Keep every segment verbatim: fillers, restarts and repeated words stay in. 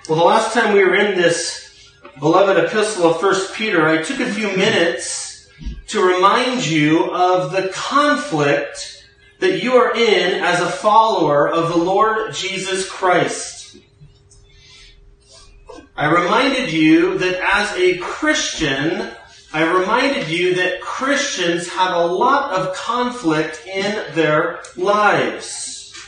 Well, the last time we were in this beloved epistle of First Peter, I took a few minutes to remind you of the conflict that you are in as a follower of the Lord Jesus Christ. I reminded you that as a Christian, I reminded you that Christians have a lot of conflict in their lives.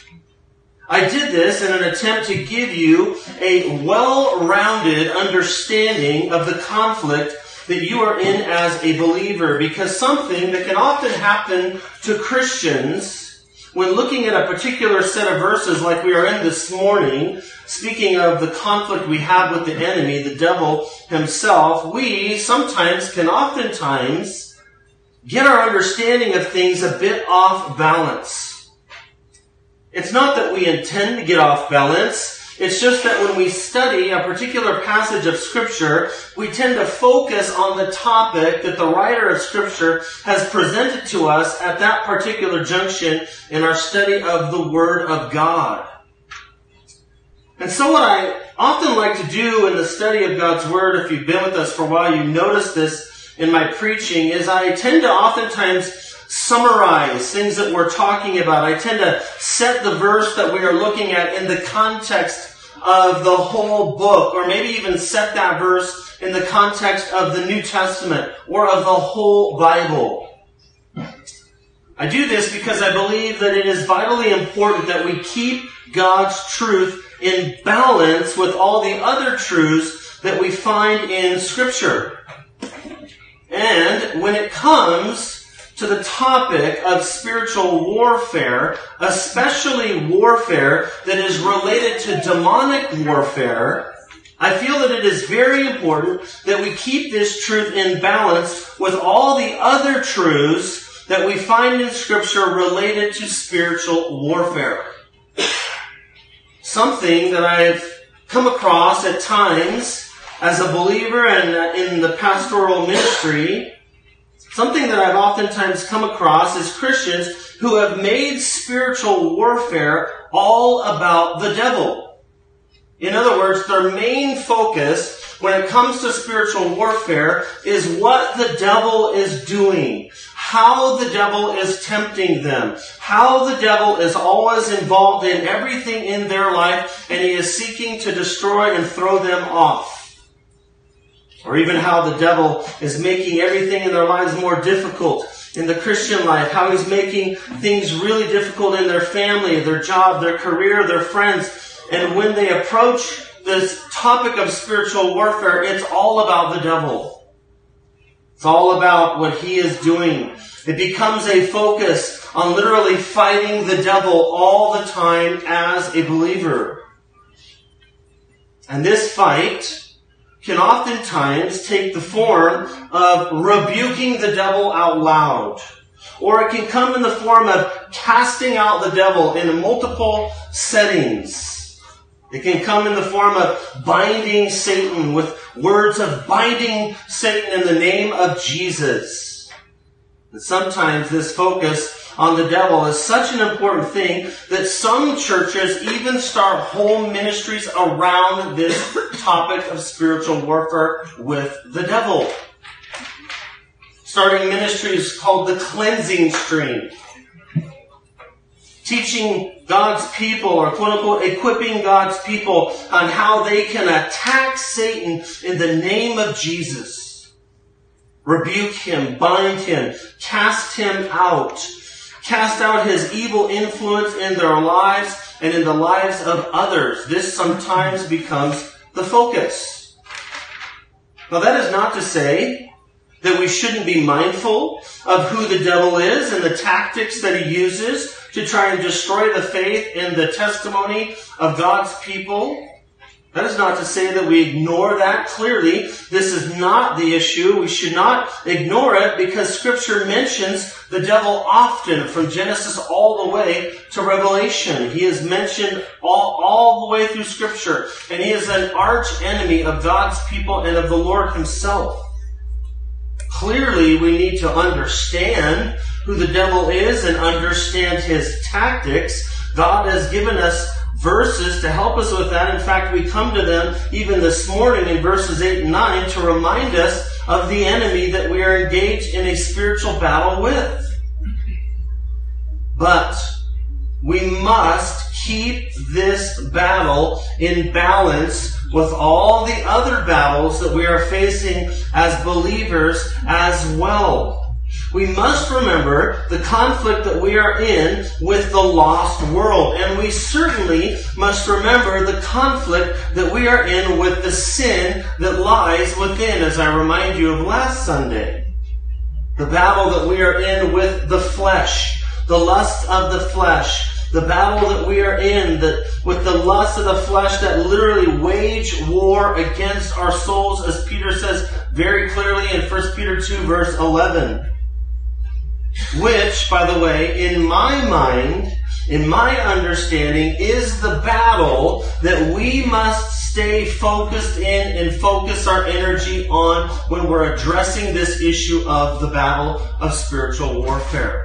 I did this in an attempt to give you a well-rounded understanding of the conflict that you are in as a believer, because something that can often happen to Christians when looking at a particular set of verses like we are in this morning, speaking of the conflict we have with the enemy, the devil himself, we sometimes can oftentimes get our understanding of things a bit off balance. It's not that we intend to get off balance. It's just that when we study a particular passage of Scripture, we tend to focus on the topic that the writer of Scripture has presented to us at that particular junction in our study of the Word of God. And so what I often like to do in the study of God's Word, if you've been with us for a while, you notice this in my preaching, is I tend to oftentimes summarize things that we're talking about. I tend to set the verse that we are looking at in the context of the whole book, or maybe even set that verse in the context of the New Testament or of the whole Bible. I do this because I believe that it is vitally important that we keep God's truth in balance with all the other truths that we find in Scripture. And when it comes to the topic of spiritual warfare, especially warfare that is related to demonic warfare, I feel that it is very important that we keep this truth in balance with all the other truths that we find in Scripture related to spiritual warfare. Something that I've come across at times as a believer and in the pastoral ministry, something that I've oftentimes come across is Christians who have made spiritual warfare all about the devil. In other words, their main focus when it comes to spiritual warfare is what the devil is doing, how the devil is tempting them, how the devil is always involved in everything in their life, and he is seeking to destroy and throw them off. Or even how the devil is making everything in their lives more difficult in the Christian life. How he's making things really difficult in their family, their job, their career, their friends. And when they approach this topic of spiritual warfare, it's all about the devil. It's all about what he is doing. It becomes a focus on literally fighting the devil all the time as a believer. And this fight can oftentimes take the form of rebuking the devil out loud. Or it can come in the form of casting out the devil in multiple settings. It can come in the form of binding Satan with words of binding Satan in the name of Jesus. And sometimes this focus on the devil is such an important thing that some churches even start whole ministries around this topic of spiritual warfare with the devil. Starting ministries called the Cleansing Stream. Teaching God's people, or quote unquote, equipping God's people on how they can attack Satan in the name of Jesus. Rebuke him, bind him, cast him out. Cast out his evil influence in their lives and in the lives of others. This sometimes becomes the focus. Now that is not to say that we shouldn't be mindful of who the devil is and the tactics that he uses to try and destroy the faith and the testimony of God's people. That is not to say that we ignore that. Clearly, this is not the issue. We should not ignore it because Scripture mentions the devil often from Genesis all the way to Revelation. He is mentioned all, all the way through Scripture. And he is an arch enemy of God's people and of the Lord himself. Clearly, we need to understand who the devil is and understand his tactics. God has given us verses to help us with that. In fact, we come to them even this morning in verses eight and nine to remind us of the enemy that we are engaged in a spiritual battle with. But we must keep this battle in balance with all the other battles that we are facing as believers as well. We must remember the conflict that we are in with the lost world. And we certainly must remember the conflict that we are in with the sin that lies within, as I remind you of last Sunday. The battle that we are in with the flesh, the lust of the flesh. The battle that we are in that with the lust of the flesh that literally wage war against our souls, as Peter says very clearly in First Peter two verse eleven. Which, by the way, in my mind, in my understanding, is the battle that we must stay focused in and focus our energy on when we're addressing this issue of the battle of spiritual warfare.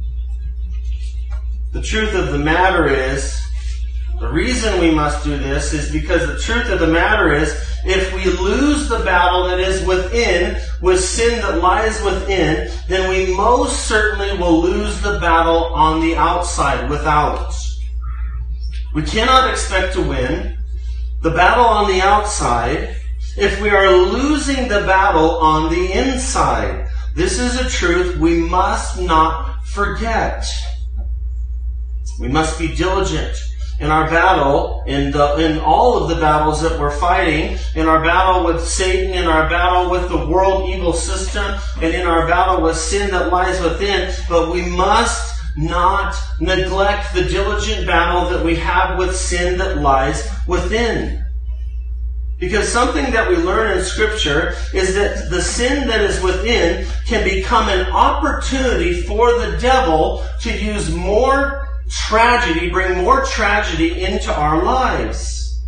The truth of the matter is, the reason we must do this is because the truth of the matter is, if we lose the battle that is within, with sin that lies within, then we most certainly will lose the battle on the outside without. We cannot expect to win the battle on the outside if we are losing the battle on the inside. This is a truth we must not forget. We must be diligent in our battle, in the, in all of the battles that we're fighting, in our battle with Satan, in our battle with the world evil system, and in our battle with sin that lies within. But we must not neglect the diligent battle that we have with sin that lies within. Because something that we learn in Scripture is that the sin that is within can become an opportunity for the devil to use more tragedy, bring more tragedy into our lives.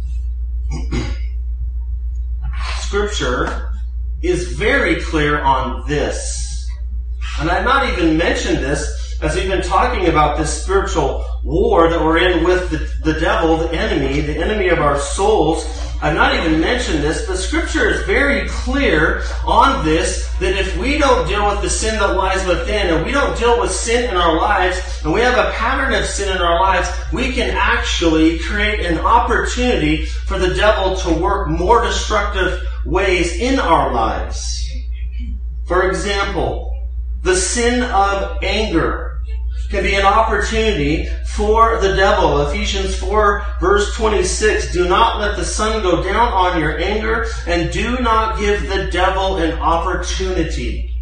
Scripture is very clear on this. And I've not even mentioned this as we've been talking about this spiritual war that we're in with the, the devil, the enemy, the enemy of our souls. I've not even mentioned this, but Scripture is very clear on this, that if we don't deal with the sin that lies within, and we don't deal with sin in our lives, and we have a pattern of sin in our lives, we can actually create an opportunity for the devil to work more destructive ways in our lives. For example, the sin of anger can be an opportunity for the devil. Ephesians four verse twenty-six, do not let the sun go down on your anger, and do not give the devil an opportunity.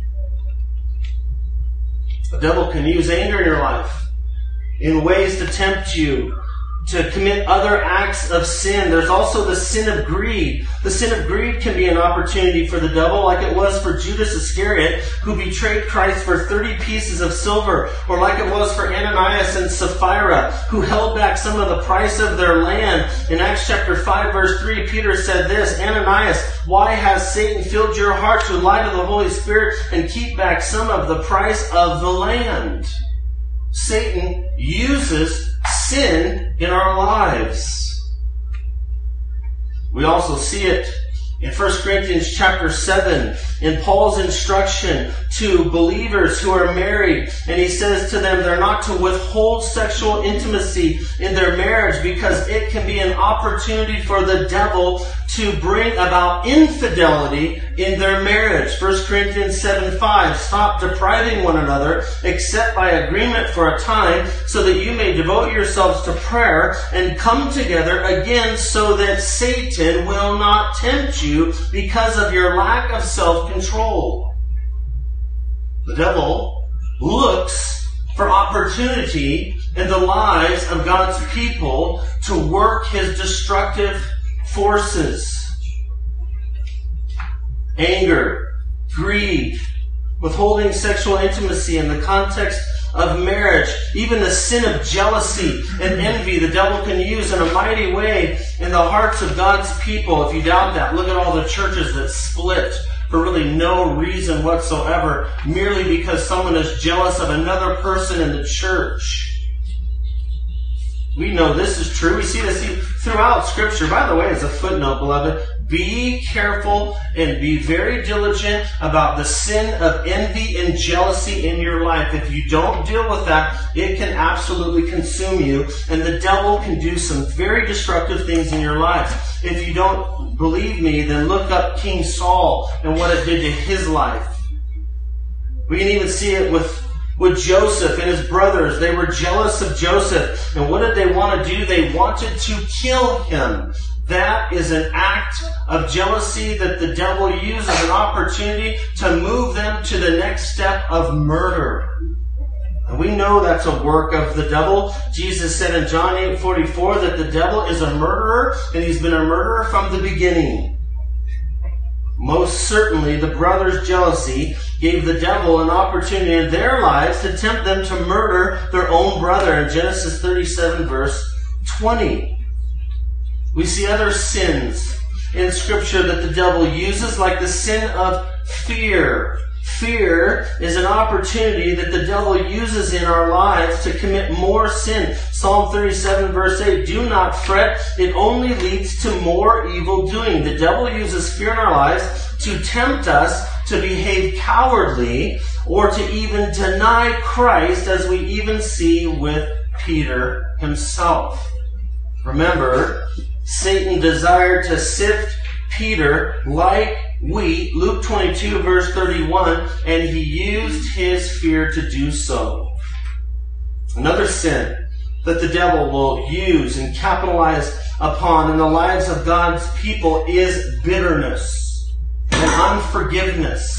The devil can use anger in your life in ways to tempt you to commit other acts of sin. There's also the sin of greed. The sin of greed can be an opportunity for the devil, like it was for Judas Iscariot, who betrayed Christ for thirty pieces of silver, or like it was for Ananias and Sapphira, who held back some of the price of their land. In Acts chapter five verse three, Peter said this, Ananias, why has Satan filled your heart to lie to the Holy Spirit and keep back some of the price of the land? Satan uses sin in our lives. We also see it in First Corinthians chapter seven, in Paul's instruction to believers who are married. And he says to them they're not to withhold sexual intimacy in their marriage, because it can be an opportunity for the devil to bring about infidelity in their marriage. First Corinthians seven five, stop depriving one another except by agreement for a time, so that you may devote yourselves to prayer and come together again, so that Satan will not tempt you because of your lack of self-control. The devil looks for opportunity in the lives of God's people to work his destructive forces. Anger, greed, withholding sexual intimacy in the context of marriage, even the sin of jealousy and envy, the devil can use in a mighty way in the hearts of God's people. If you doubt that, look at all the churches that split for really no reason whatsoever, merely because someone is jealous of another person in the church. We know this is true. We see this throughout Scripture. By the way, as a footnote, beloved, be careful and be very diligent about the sin of envy and jealousy in your life. If you don't deal with that, it can absolutely consume you, and the devil can do some very destructive things in your life. If you don't believe me, then look up King Saul and what it did to his life. We can even see it with With Joseph and his brothers. They were jealous of Joseph. And what did they want to do? They wanted to kill him. That is an act of jealousy that the devil used as an opportunity to move them to the next step of murder. And we know that's a work of the devil. Jesus said in John eight forty-four that the devil is a murderer, and he's been a murderer from the beginning. Most certainly, the brothers' jealousy gave the devil an opportunity in their lives to tempt them to murder their own brother in Genesis thirty-seven, verse twenty. We see other sins in Scripture that the devil uses, like the sin of fear. Fear is an opportunity that the devil uses in our lives to commit more sin. Psalm thirty-seven, verse eight, do not fret, it only leads to more evil doing. The devil uses fear in our lives to tempt us to behave cowardly or to even deny Christ, as we even see with Peter himself. Remember, Satan desired to sift Peter like wheat, Luke twenty-two, verse thirty-one, and he used his fear to do so. Another sin that the devil will use and capitalize upon in the lives of God's people is bitterness and unforgiveness.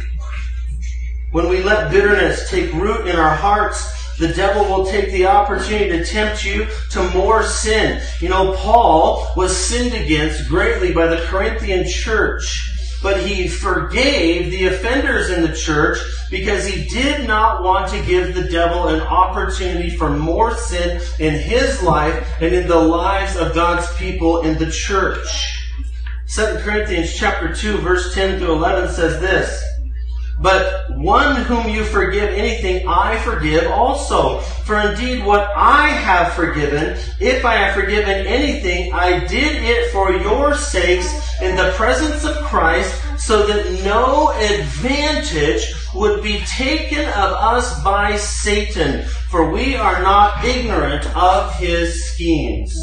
When we let bitterness take root in our hearts, the devil will take the opportunity to tempt you to more sin. You know, Paul was sinned against greatly by the Corinthian church, but he forgave the offenders in the church because he did not want to give the devil an opportunity for more sin in his life and in the lives of God's people in the church. Second Corinthians chapter two, verse ten through eleven says this, but one whom you forgive anything, I forgive also. For indeed what I have forgiven, if I have forgiven anything, I did it for your sakes in the presence of Christ, so that no advantage would be taken of us by Satan. For we are not ignorant of his schemes.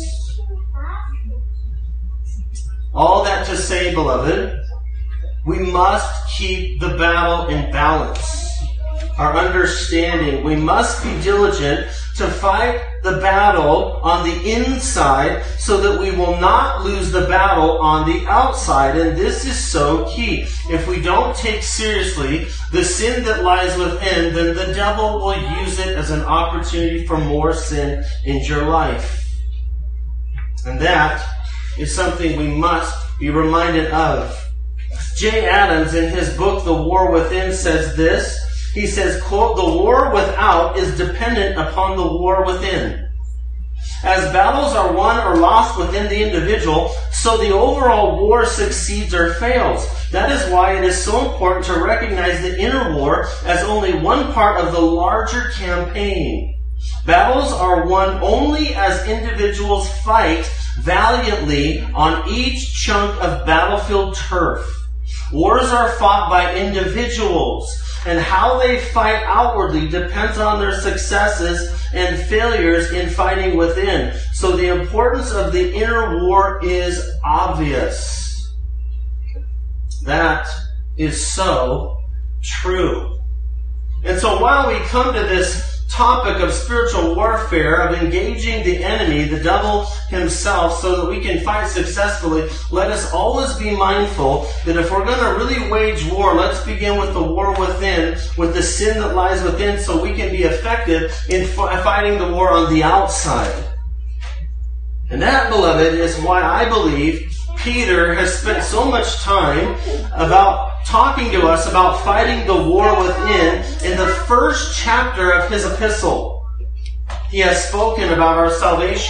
All that to say, beloved, we must keep the battle in balance. Our understanding. We must be diligent to fight the battle on the inside so that we will not lose the battle on the outside. And this is so key. If we don't take seriously the sin that lies within, then the devil will use it as an opportunity for more sin in your life. And that is something we must be reminded of. Jay Adams, in his book, The War Within, says this. He says, quote, the war without is dependent upon the war within. As battles are won or lost within the individual, so the overall war succeeds or fails. That is why it is so important to recognize the inner war as only one part of the larger campaign. Battles are won only as individuals fight valiantly on each chunk of battlefield turf. Wars are fought by individuals, and how they fight outwardly depends on their successes and failures in fighting within. So the importance of the inner war is obvious. That is so true. And so while we come to this topic of spiritual warfare, of engaging the enemy, the devil himself, so that we can fight successfully, let us always be mindful that if we're going to really wage war, let's begin with the war within, with the sin that lies within, so we can be effective in fighting the war on the outside. And that, beloved, is why I believe Peter has spent so much time about talking to us about fighting the war within in the first chapter of his epistle. He has spoken about our salvation.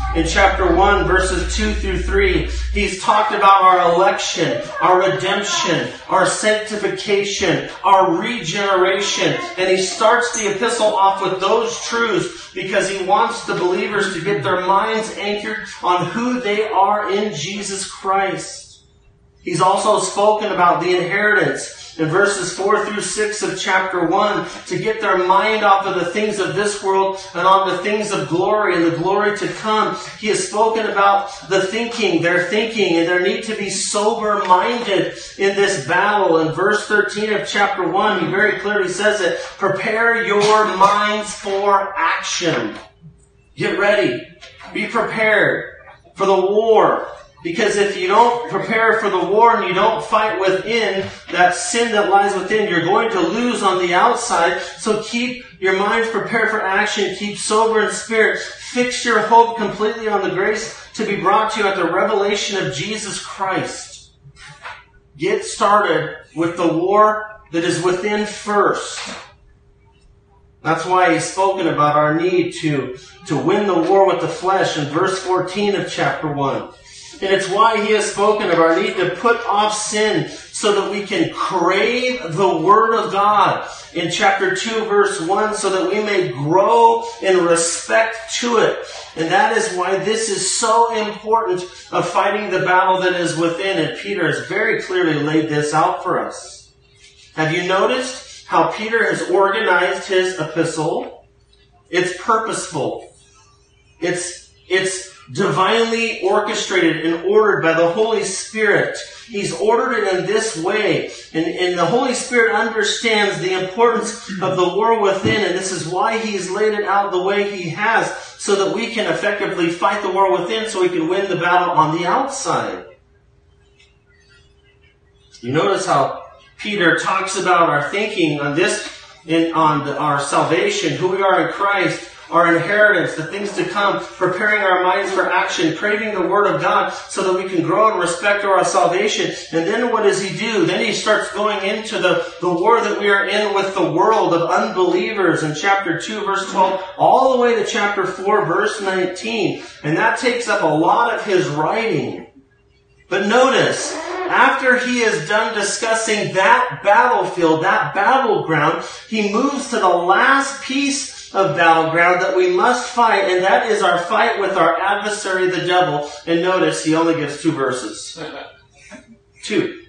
In chapter one, verses two through three, he's talked about our election, our redemption, our sanctification, our regeneration. And he starts the epistle off with those truths because he wants the believers to get their minds anchored on who they are in Jesus Christ. He's also spoken about the inheritance in verses four through six of chapter one to get their mind off of the things of this world and on the things of glory and the glory to come. He has spoken about the thinking, their thinking, and their need to be sober-minded in this battle. In verse thirteen of chapter one, he very clearly says it, prepare your minds for action. Get ready. Be prepared for the war. Because if you don't prepare for the war and you don't fight within, that sin that lies within, you're going to lose on the outside. So keep your minds prepared for action. Keep sober in spirit. Fix your hope completely on the grace to be brought to you at the revelation of Jesus Christ. Get started with the war that is within first. That's why he's spoken about our need to, to win the war with the flesh in verse fourteen of chapter one. And it's why he has spoken of our need to put off sin so that we can crave the Word of God in chapter two, verse one, so that we may grow in respect to it. And that is why this is so important of fighting the battle that is within. And Peter has very clearly laid this out for us. Have you noticed how Peter has organized his epistle? It's purposeful. It's, it's divinely orchestrated and ordered by the Holy Spirit. He's ordered it in this way. And, and the Holy Spirit understands the importance of the war within. And this is why he's laid it out the way he has, so that we can effectively fight the war within, so we can win the battle on the outside. You notice how Peter talks about our thinking on this, in, on the, our salvation, who we are in Christ, our inheritance, the things to come, preparing our minds for action, craving the Word of God so that we can grow in respect to our salvation. And then what does he do? Then he starts going into the, the war that we are in with the world of unbelievers in chapter two, verse twelve, all the way to chapter four, verse nineteen. And that takes up a lot of his writing. But notice, after he is done discussing that battlefield, that battleground, he moves to the last piece of battleground that we must fight, and that is our fight with our adversary, the devil. And notice, he only gives two verses. Two.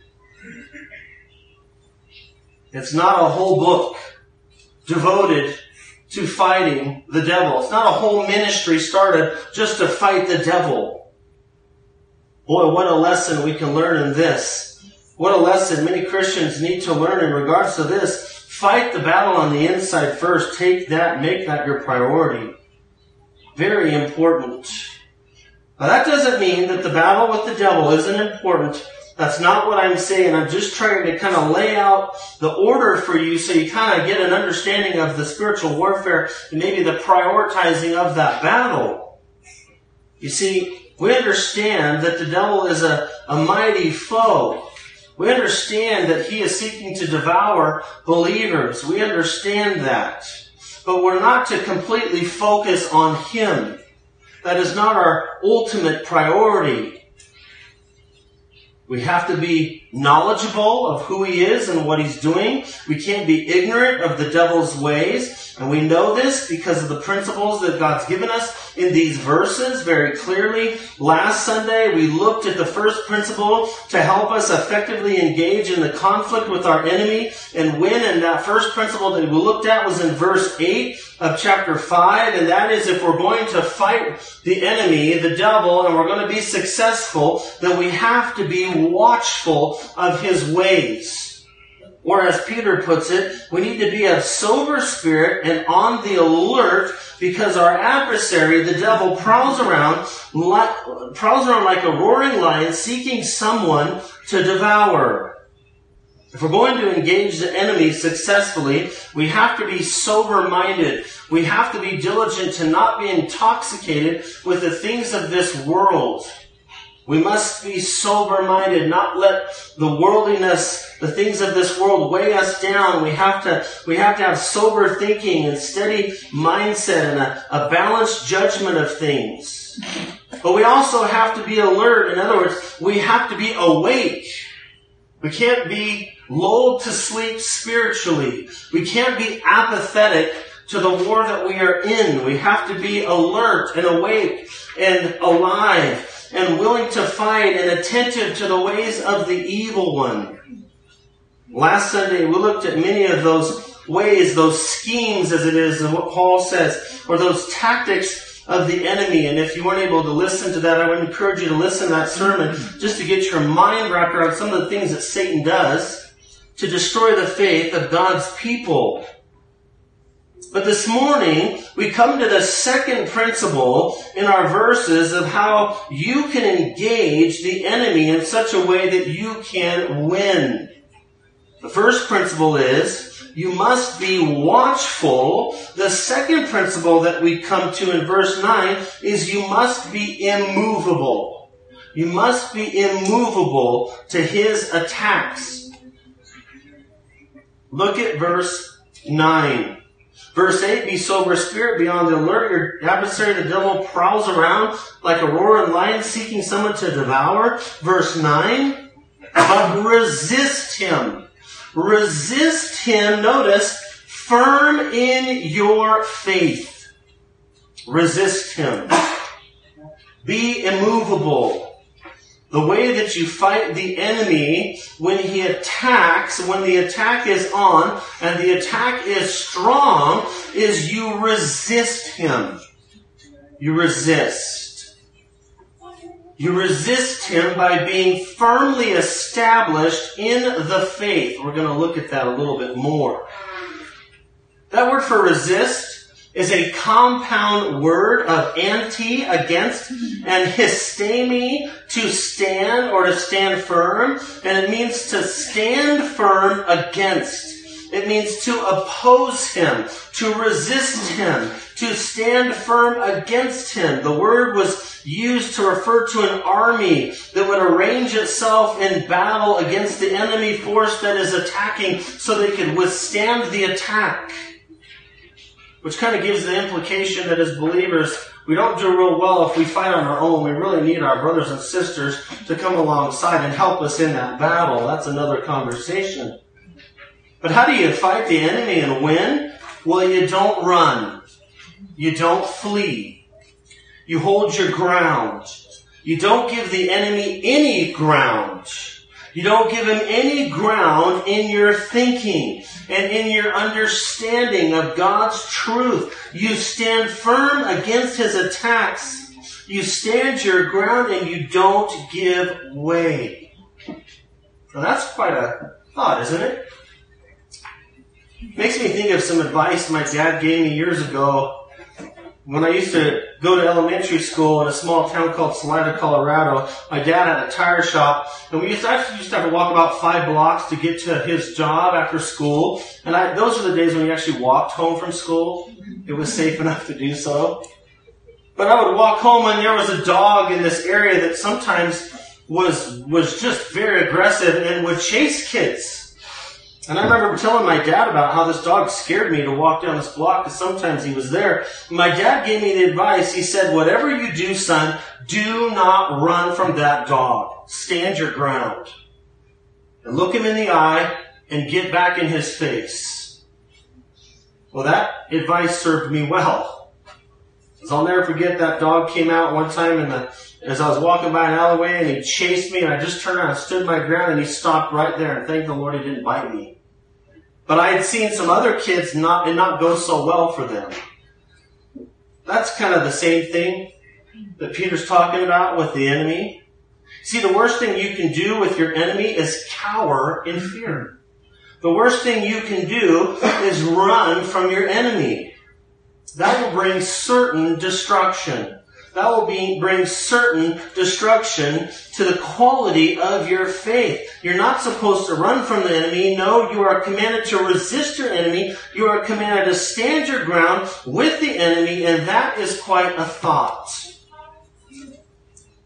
It's not a whole book devoted to fighting the devil. It's not a whole ministry started just to fight the devil. Boy, what a lesson we can learn in this. What a lesson many Christians need to learn in regards to this. Fight the battle on the inside first. Take that, make that your priority. Very important. Now that doesn't mean that the battle with the devil isn't important. That's not what I'm saying. I'm just trying to kind of lay out the order for you so you kind of get an understanding of the spiritual warfare and maybe the prioritizing of that battle. You see, we understand that the devil is a, a mighty foe. We understand that he is seeking to devour believers. We understand that. But we're not to completely focus on him. That is not our ultimate priority. We have to be knowledgeable of who he is and what he's doing. We can't be ignorant of the devil's ways. And we know this because of the principles that God's given us in these verses very clearly. Last Sunday, we looked at the first principle to help us effectively engage in the conflict with our enemy and win. And that first principle that we looked at was in verse eight of chapter five. And that is, if we're going to fight the enemy, the devil, and we're going to be successful, then we have to be watchful of his ways. Or as Peter puts it, we need to be of sober spirit and on the alert, because our adversary, the devil, prowls around, like, prowls around like a roaring lion seeking someone to devour. If we're going to engage the enemy successfully, we have to be sober-minded. We have to be diligent to not be intoxicated with the things of this world. We must be sober-minded, not let the worldliness, the things of this world weigh us down. We have to, we have to have sober thinking and steady mindset and a, a balanced judgment of things. But we also have to be alert. In other words, we have to be awake. We can't be lulled to sleep spiritually. We can't be apathetic to the war that we are in. We have to be alert and awake and alive and willing to fight and attentive to the ways of the evil one. Last Sunday, we looked at many of those ways, those schemes, as it is, of what Paul says, or those tactics of the enemy. And if you weren't able to listen to that, I would encourage you to listen to that sermon just to get your mind wrapped around some of the things that Satan does to destroy the faith of God's people. But this morning, we come to the second principle in our verses of how you can engage the enemy in such a way that you can win. The first principle is you must be watchful. The second principle that we come to in verse nine is you must be immovable. You must be immovable to his attacks. Look at verse nine. Verse eight, be sober spirit, be on the alert. Your adversary, the devil, prowls around like a roaring lion seeking someone to devour. Verse nine, but resist him. Resist him, notice, firm in your faith. Resist him. Be immovable. The way that you fight the enemy when he attacks, when the attack is on and the attack is strong, is you resist him. You resist. You resist him by being firmly established in the faith. We're going to look at that a little bit more. That word for resist is a compound word of anti, against, and histemi, to stand or to stand firm. And it means to stand firm against. It means to oppose him, to resist him, to stand firm against him. The word was used to refer to an army that would arrange itself in battle against the enemy force that is attacking so they could withstand the attack. Which kind of gives the implication that as believers, we don't do real well if we fight on our own. We really need our brothers and sisters to come alongside and help us in that battle. That's another conversation. But how do you fight the enemy and win? Well, you don't run. You don't flee. You hold your ground. You don't give the enemy any ground. You don't give him any ground in your thinking and in your understanding of God's truth. You stand firm against his attacks. You stand your ground and you don't give way. Now that's quite a thought, isn't it? Makes me think of some advice my dad gave me years ago when I used to go to elementary school in a small town called Salida, Colorado. My dad had a tire shop, and we used to, actually used to have to walk about five blocks to get to his job after school. And I, those were the days when you actually walked home from school. It was safe enough to do so. But I would walk home, and there was a dog in this area that sometimes was was just very aggressive and would chase kids. And I remember telling my dad about how this dog scared me to walk down this block because sometimes he was there. My dad gave me the advice. He said, whatever you do, son, do not run from that dog. Stand your ground. And look him in the eye and get back in his face. Well, that advice served me well. Because I'll never forget that dog came out one time in the, as I was walking by an alleyway and he chased me and I just turned around and stood my ground and he stopped right there and thank the Lord he didn't bite me. But I had seen some other kids not, it not go so well for them. That's kind of the same thing that Peter's talking about with the enemy. See, the worst thing you can do with your enemy is cower in fear. The worst thing you can do is run from your enemy. That will bring certain destruction. That will be, bring certain destruction to the quality of your faith. You're not supposed to run from the enemy. No, you are commanded to resist your enemy. You are commanded to stand your ground with the enemy, and that is quite a thought.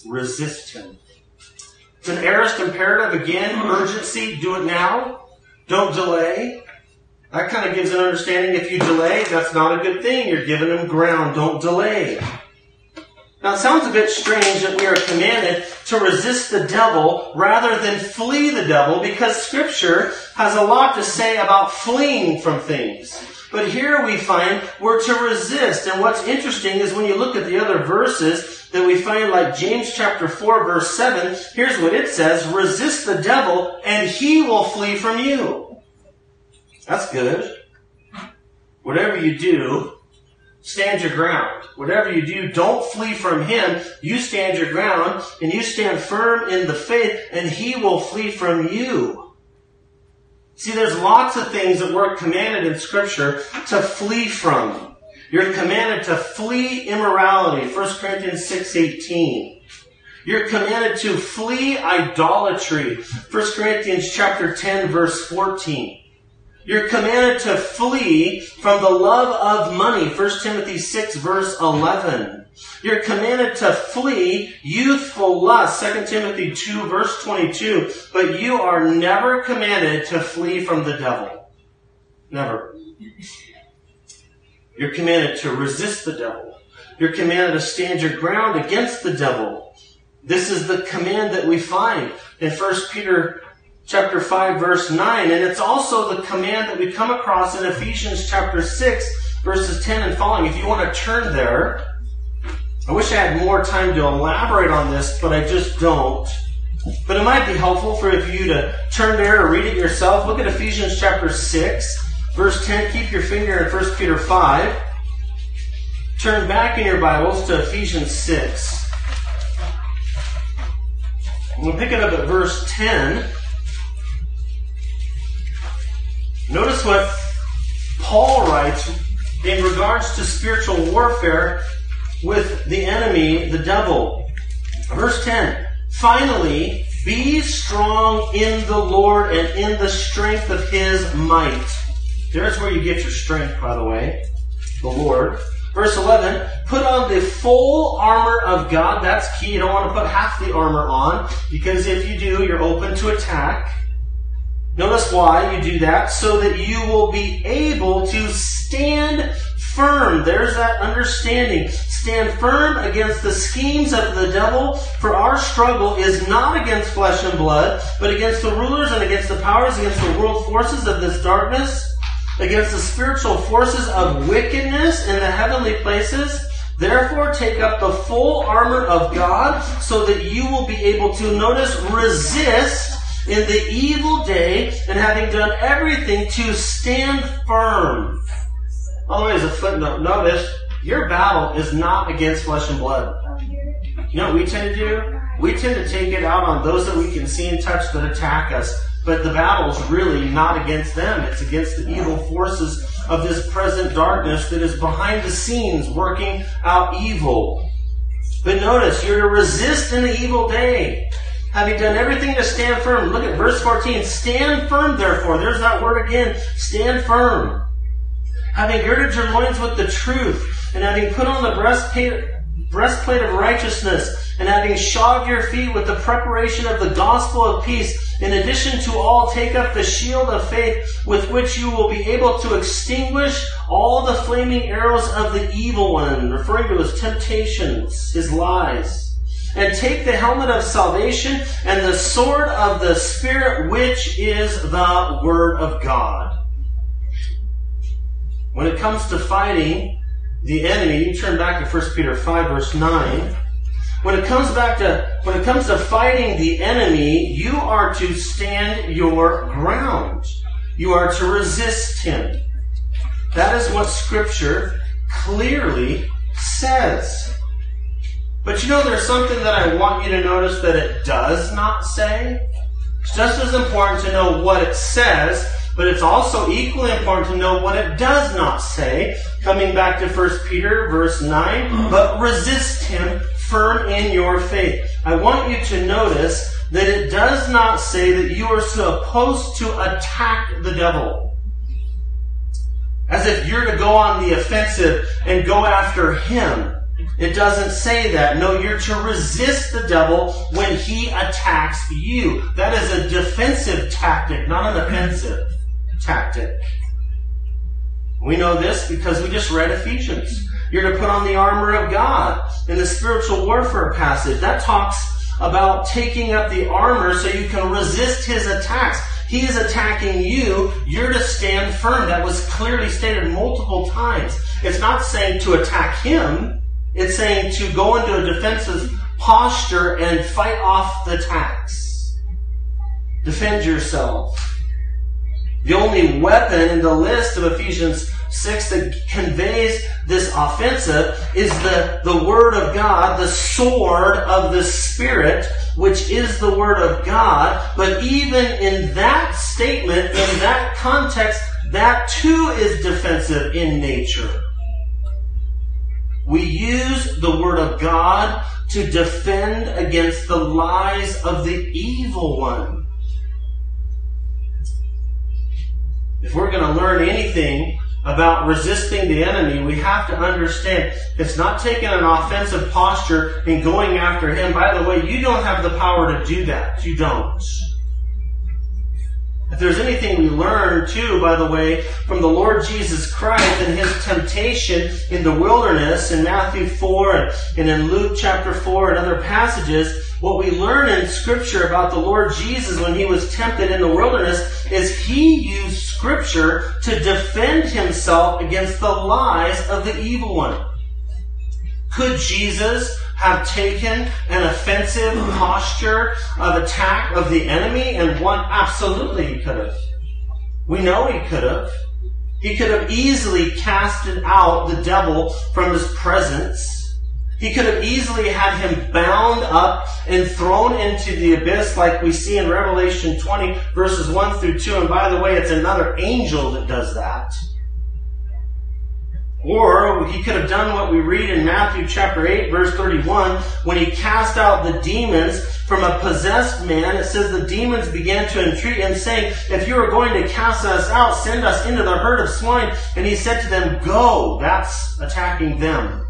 resist him. It's an aorist imperative. Again, urgency, do it now. Don't delay. That kind of gives an understanding if you delay, that's not a good thing. You're giving him ground. Don't delay. Now, it sounds a bit strange that we are commanded to resist the devil rather than flee the devil, because Scripture has a lot to say about fleeing from things. But here we find we're to resist. And what's interesting is when you look at the other verses that we find, like James chapter four, verse seven, here's what it says: resist the devil and he will flee from you. That's good. Whatever you do, stand your ground. Whatever you do, don't flee from him. You stand your ground and you stand firm in the faith, and he will flee from you. See, there's lots of things that we're commanded in Scripture to flee from. You're commanded to flee immorality, First Corinthians six eighteen. You're commanded to flee idolatry, First Corinthians chapter ten, verse fourteen. You're commanded to flee from the love of money, First Timothy six, verse eleven. You're commanded to flee youthful lust, Second Timothy two, verse twenty-two. But you are never commanded to flee from the devil. Never. You're commanded to resist the devil. You're commanded to stand your ground against the devil. This is the command that we find in First Peter chapter five, verse nine. And it's also the command that we come across in Ephesians chapter six, verses ten and following. If you want to turn there, I wish I had more time to elaborate on this, but I just don't. But it might be helpful for you to turn there or read it yourself. Look at Ephesians chapter six, verse ten. Keep your finger in First Peter five. Turn back in your Bibles to Ephesians six. We'll pick it up at verse ten. Notice what Paul writes in regards to spiritual warfare with the enemy, the devil. Verse ten. Finally, be strong in the Lord and in the strength of his might. There's where you get your strength, by the way. The Lord. Verse eleven. Put on the full armor of God. That's key. You don't want to put half the armor on, because if you do, you're open to attack. Notice why you do that: so that you will be able to stand firm. There's that understanding. Stand firm against the schemes of the devil, for our struggle is not against flesh and blood, but against the rulers and against the powers, against the world forces of this darkness, against the spiritual forces of wickedness in the heavenly places. Therefore, take up the full armor of God, so that you will be able to, notice, resist in the evil day, and having done everything, to stand firm. By the way, as a footnote, notice, your battle is not against flesh and blood. You know what we tend to do? We tend to take it out on those that we can see and touch that attack us. But the battle's really not against them. It's against the evil forces of this present darkness that is behind the scenes working out evil. But notice, you're to resist in the evil day, having done everything to stand firm. Look at verse fourteen. Stand firm, therefore. There's that word again. Stand firm. Having girded your loins with the truth, and having put on the breastplate, breastplate of righteousness, and having shod your feet with the preparation of the gospel of peace, in addition to all, take up the shield of faith, with which you will be able to extinguish all the flaming arrows of the evil one, referring to his temptations, his lies. And take the helmet of salvation and the sword of the Spirit, which is the Word of God. When it comes to fighting the enemy, you turn back to First Peter five, verse nine. When it comes back to, when it comes to fighting the enemy, you are to stand your ground. You are to resist him. That is what Scripture clearly says. But you know, there's something that I want you to notice that it does not say. It's just as important to know what it says, but it's also equally important to know what it does not say. Coming back to First Peter, verse nine, but resist him firm in your faith. I want you to notice that it does not say that you are supposed to attack the devil, as if you're to go on the offensive and go after him. It doesn't say that. No, you're to resist the devil when he attacks you. That is a defensive tactic, not an offensive tactic. We know this because we just read Ephesians. You're to put on the armor of God in the spiritual warfare passage. That talks about taking up the armor so you can resist his attacks. He is attacking you. You're to stand firm. That was clearly stated multiple times. It's not saying to attack him. It's saying to go into a defensive posture and fight off the attacks. Defend yourself. The only weapon in the list of Ephesians six that conveys this offensive is the, the Word of God, the sword of the Spirit, which is the Word of God. But even in that statement, in that context, that too is defensive in nature. We use the Word of God to defend against the lies of the evil one. If we're going to learn anything about resisting the enemy, we have to understand it's not taking an offensive posture and going after him. By the way, you don't have the power to do that. You don't. If there's anything we learn, too, by the way, from the Lord Jesus Christ and his temptation in the wilderness in Matthew four and, and in Luke chapter four and other passages, what we learn in Scripture about the Lord Jesus when he was tempted in the wilderness is he used Scripture to defend himself against the lies of the evil one. Could Jesus have taken an offensive posture of attack of the enemy and won? Absolutely he could have. We know he could have. He could have easily casted out the devil from his presence. He could have easily had him bound up and thrown into the abyss like we see in Revelation twenty verses one through two. And by the way, it's another angel that does that. Or he could have done what we read in Matthew chapter eight verse thirty-one when he cast out the demons from a possessed man. It says the demons began to entreat him, saying, if you are going to cast us out, send us into the herd of swine. And he said to them, go. That's attacking them.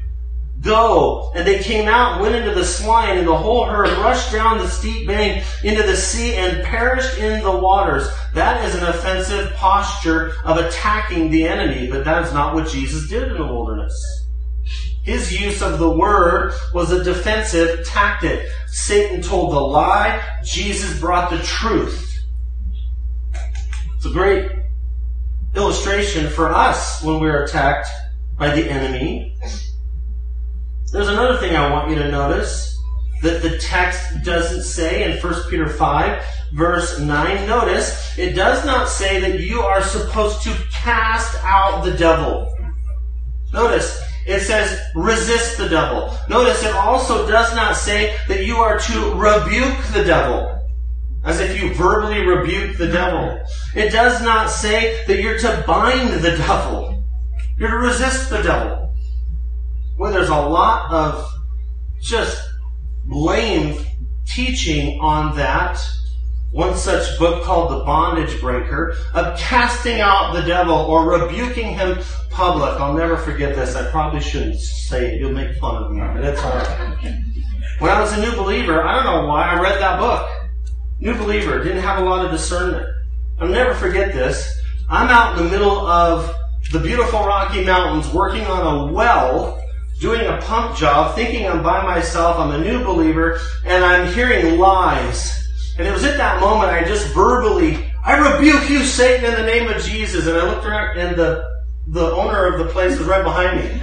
Go. And they came out and went into the swine, and the whole herd rushed down the steep bank into the sea and perished in the waters. That is an offensive posture of attacking the enemy, but that is not what Jesus did in the wilderness. His use of the word was a defensive tactic. Satan told the lie. Jesus brought the truth. It's a great illustration for us when we're attacked by the enemy. There's another thing I want you to notice that the text doesn't say in First Peter five, verse nine. Notice, it does not say that you are supposed to cast out the devil. Notice, it says resist the devil. Notice, it also does not say that you are to rebuke the devil, as if you verbally rebuke the devil. It does not say that you're to bind the devil. You're to resist the devil. Well, there's a lot of just lame teaching on that. One such book called The Bondage Breaker, of casting out the devil or rebuking him public. I'll never forget this. I probably shouldn't say it. You'll make fun of me, but it's all right. When I was a new believer, I don't know why, I read that book. New believer, didn't have a lot of discernment. I'll never forget this. I'm out in the middle of the beautiful Rocky Mountains working on a well, doing a pump job, thinking I'm by myself, I'm a new believer, and I'm hearing lies. And it was at that moment I just verbally, I rebuke you, Satan, in the name of Jesus. And I looked around, and the, the owner of the place was right behind me.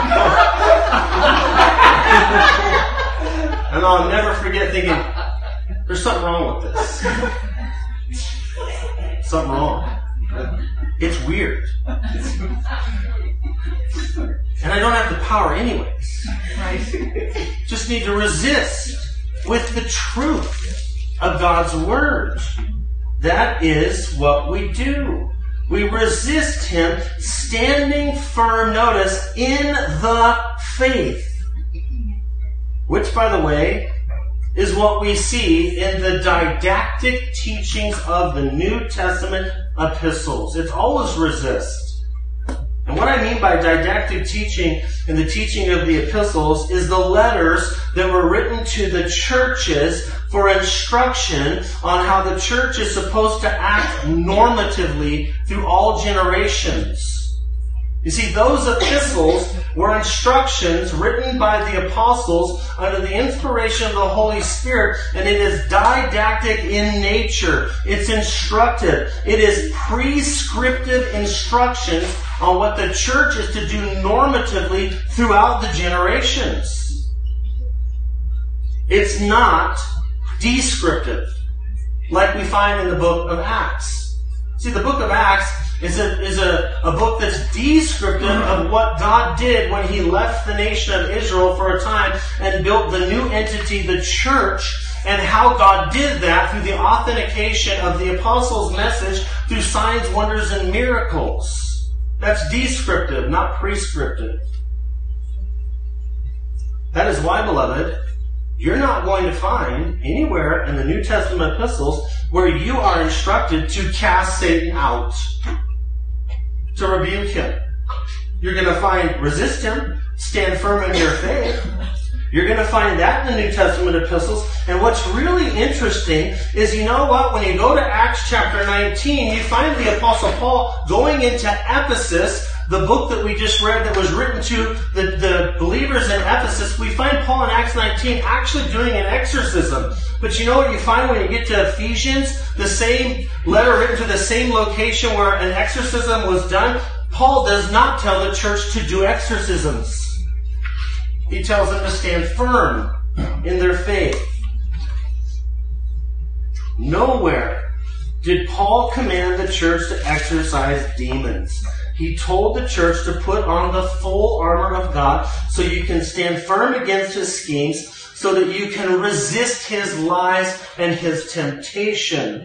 And I'll never forget thinking, there's something wrong with this. Something wrong. It's weird. And I don't have the power anyways. Right. Just need to resist with the truth of God's Word. That is what we do. We resist him, standing firm, notice, in the faith. Which, by the way, is what we see in the didactic teachings of the New Testament epistles. It's always resist. And what I mean by didactic teaching in the teaching of the epistles is the letters that were written to the churches for instruction on how the church is supposed to act normatively through all generations. You see, those epistles were instructions written by the apostles under the inspiration of the Holy Spirit, and it is didactic in nature. It's instructive. It is prescriptive instructions on what the church is to do normatively throughout the generations. It's not descriptive, like we find in the book of Acts. See, the book of Acts is a, is a, a book that's descriptive of what God did when He left the nation of Israel for a time and built the new entity, the church, and how God did that through the authentication of the apostles' message through signs, wonders, and miracles. That's descriptive, not prescriptive. That is why, beloved, you're not going to find anywhere in the New Testament epistles where you are instructed to cast Satan out, to rebuke him. You're going to find resist him, stand firm in your faith. You're going to find that in the New Testament epistles. And what's really interesting is, you know what? When you go to Acts chapter nineteen, you find the Apostle Paul going into Ephesus, the book that we just read that was written to the, the believers in Ephesus. We find Paul in Acts nineteen actually doing an exorcism. But you know what you find when you get to Ephesians? The same letter written to the same location where an exorcism was done. Paul does not tell the church to do exorcisms. He tells them to stand firm in their faith. Nowhere did Paul command the church to exorcise demons. He told the church to put on the full armor of God so you can stand firm against his schemes, so that you can resist his lies and his temptation.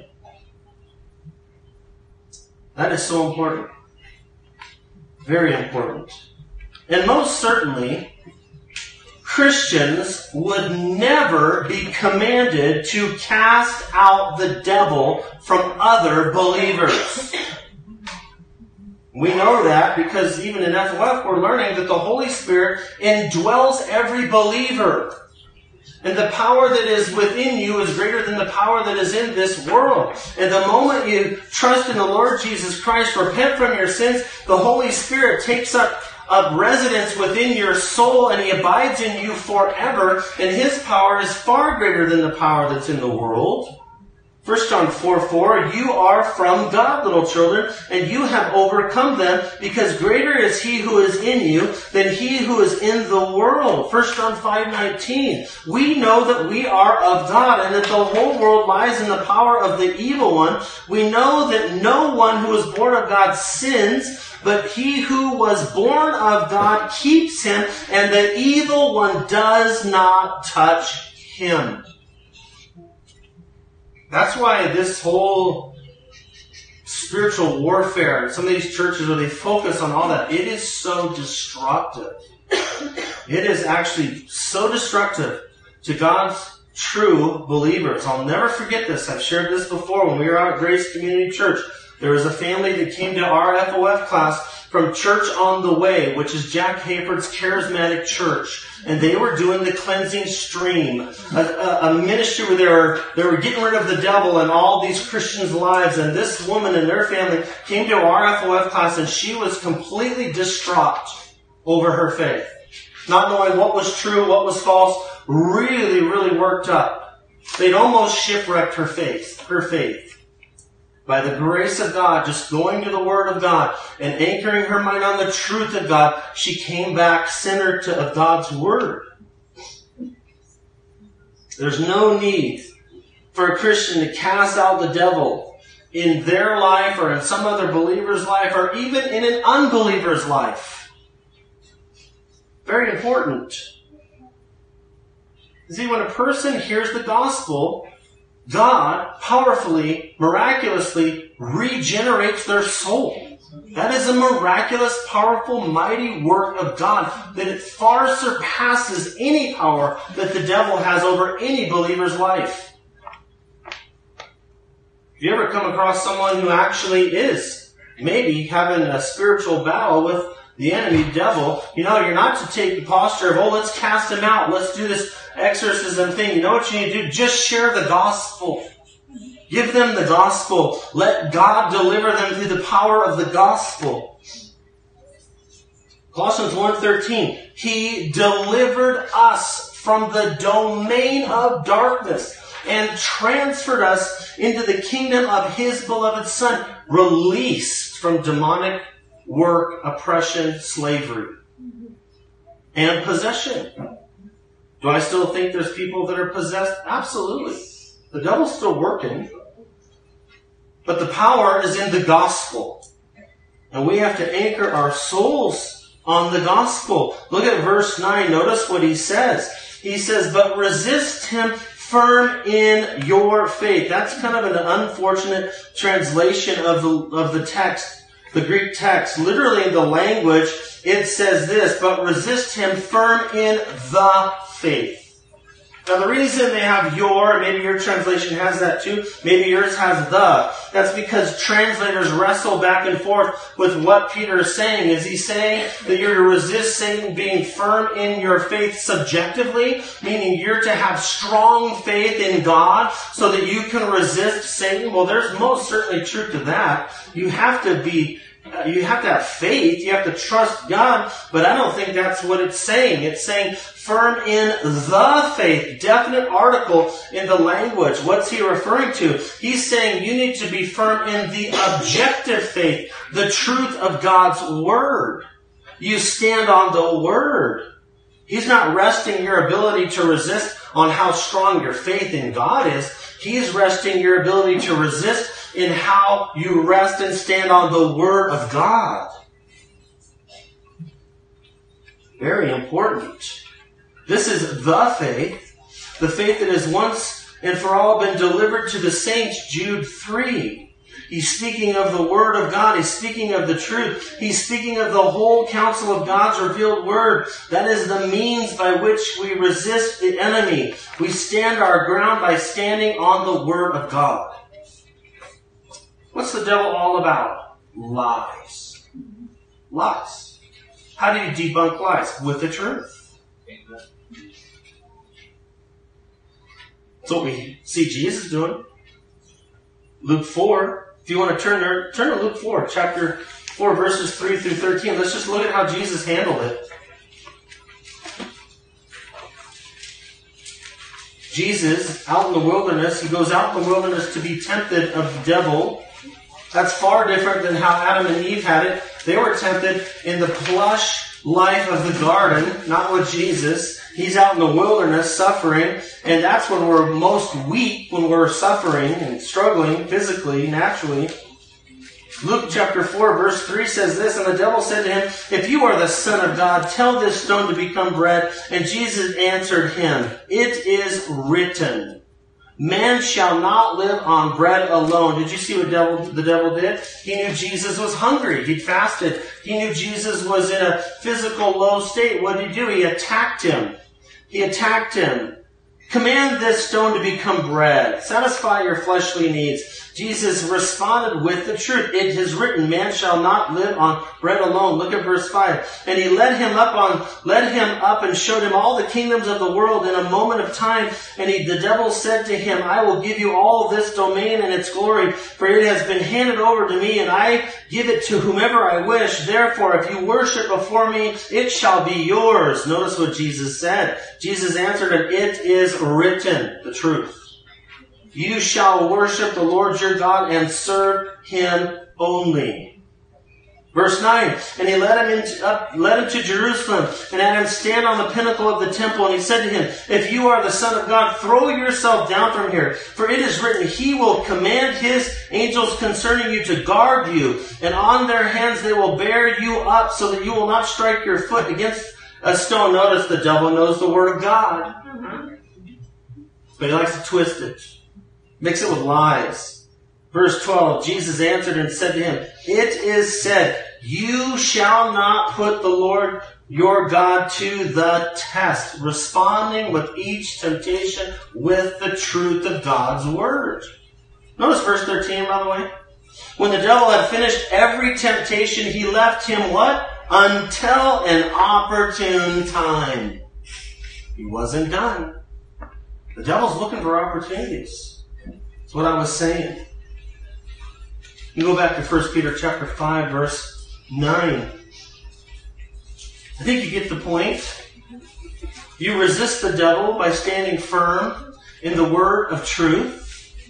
That is so important. Very important. And most certainly, Christians would never be commanded to cast out the devil from other believers. We know that because even in F O F we're learning that the Holy Spirit indwells every believer. And the power that is within you is greater than the power that is in this world. And the moment you trust in the Lord Jesus Christ, repent from your sins, the Holy Spirit takes up of residence within your soul, and He abides in you forever, and His power is far greater than the power that's in the world. First John four four, you are from God, little children, and you have overcome them, because greater is He who is in you than he who is in the world. First John five nineteen, we know that we are of God, and that the whole world lies in the power of the evil one. We know that no one who is born of God sins, but he who was born of God keeps him, and the evil one does not touch him. That's why this whole spiritual warfare, and some of these churches where they focus on all that, it is so destructive. It is actually so destructive to God's true believers. I'll never forget this. I've shared this before when we were out at Grace Community Church. There was a family that came to our F O F class from Church on the Way, which is Jack Hayford's charismatic church. And they were doing the cleansing stream, a, a, a ministry where they were, they were getting rid of the devil in all these Christians' lives. And this woman and their family came to our F O F class, and she was completely distraught over her faith. Not knowing what was true, what was false, really, really worked up. They'd almost shipwrecked her faith, her faith. By the grace of God, just going to the Word of God and anchoring her mind on the truth of God, she came back centered to God's Word. There's no need for a Christian to cast out the devil in their life or in some other believer's life or even in an unbeliever's life. Very important. See, when a person hears the gospel, God powerfully, miraculously regenerates their soul. That is a miraculous, powerful, mighty work of God that it far surpasses any power that the devil has over any believer's life. If you ever come across someone who actually is maybe having a spiritual battle with the enemy devil. You know, you're not to take the posture of, oh, let's cast him out. Let's do this exorcism thing. You know what you need to do? Just share the gospel. Give them the gospel. Let God deliver them through the power of the gospel. Colossians one thirteen. He delivered us from the domain of darkness and transferred us into the kingdom of His beloved Son, released from demonic work, oppression, slavery, and possession. Do I still think there's people that are possessed? Absolutely. The devil's still working. But the power is in the gospel. And we have to anchor our souls on the gospel. Look at verse nine. Notice what he says. He says, but resist him firm in your faith. That's kind of an unfortunate translation of the, of the text, the Greek text. Literally in the language, it says this, but resist him firm in the faith. Now the reason they have your, maybe your translation has that too, maybe yours has the, that's because translators wrestle back and forth with what Peter is saying. Is he saying that you're to resist Satan being firm in your faith subjectively, meaning you're to have strong faith in God so that you can resist Satan? Well, there's most certainly truth to that. You have to be You have to have faith. You have to trust God. But I don't think that's what it's saying. It's saying firm in the faith. Definite article in the language. What's he referring to? He's saying you need to be firm in the objective faith. The truth of God's Word. You stand on the Word. He's not resting your ability to resist on how strong your faith in God is. He's resting your ability to resist in how you rest and stand on the Word of God. Very important. This is the faith. The faith that has once and for all been delivered to the saints. Jude three. He's speaking of the Word of God. He's speaking of the truth. He's speaking of the whole counsel of God's revealed Word. That is the means by which we resist the enemy. We stand our ground by standing on the Word of God. What's the devil all about? Lies. Lies. How do you debunk lies? With the truth. That's what we see Jesus doing. Luke four. If you want to turn there, turn to Luke four, chapter four, verses three through thirteen. Let's just look at how Jesus handled it. Jesus, out in the wilderness, he goes out in the wilderness to be tempted of the devil. That's far different than how Adam and Eve had it. They were tempted in the plush life of the garden, not with Jesus. He's out in the wilderness suffering, and that's when we're most weak, when we're suffering and struggling physically, naturally. Luke chapter four, verse three says this, and the devil said to him, if you are the Son of God, tell this stone to become bread. And Jesus answered him, it is written, man shall not live on bread alone. Did you see what devil, the devil did? He knew Jesus was hungry. He'd fasted. He knew Jesus was in a physical low state. What did he do? He attacked him. He attacked him. Command this stone to become bread. Satisfy your fleshly needs. Jesus responded with the truth. It is written, man shall not live on bread alone. Look at verse five. And he led him up on, led him up and showed him all the kingdoms of the world in a moment of time. And he, the devil said to him, I will give you all this domain and its glory, for it has been handed over to me, and I give it to whomever I wish. Therefore, if you worship before me, it shall be yours. Notice what Jesus said. Jesus answered him, it is written, the truth. You shall worship the Lord your God and serve him only. Verse nine, and he led him, into, up, led him to Jerusalem and had him stand on the pinnacle of the temple. And he said to him, if you are the Son of God, throw yourself down from here. For it is written, he will command his angels concerning you to guard you. And on their hands they will bear you up so that you will not strike your foot against a stone. Notice the devil knows the Word of God. But he likes to twist it. Mix it with lies. Verse twelve, Jesus answered and said to him, it is said, you shall not put the Lord your God to the test, responding with each temptation with the truth of God's Word. Notice verse thirteen, by the way. When the devil had finished every temptation, he left him what? Until an opportune time. He wasn't done. The devil's looking for opportunities. That's what I was saying. You go back to First Peter chapter five, verse nine. I think you get the point. You resist the devil by standing firm in the word of truth.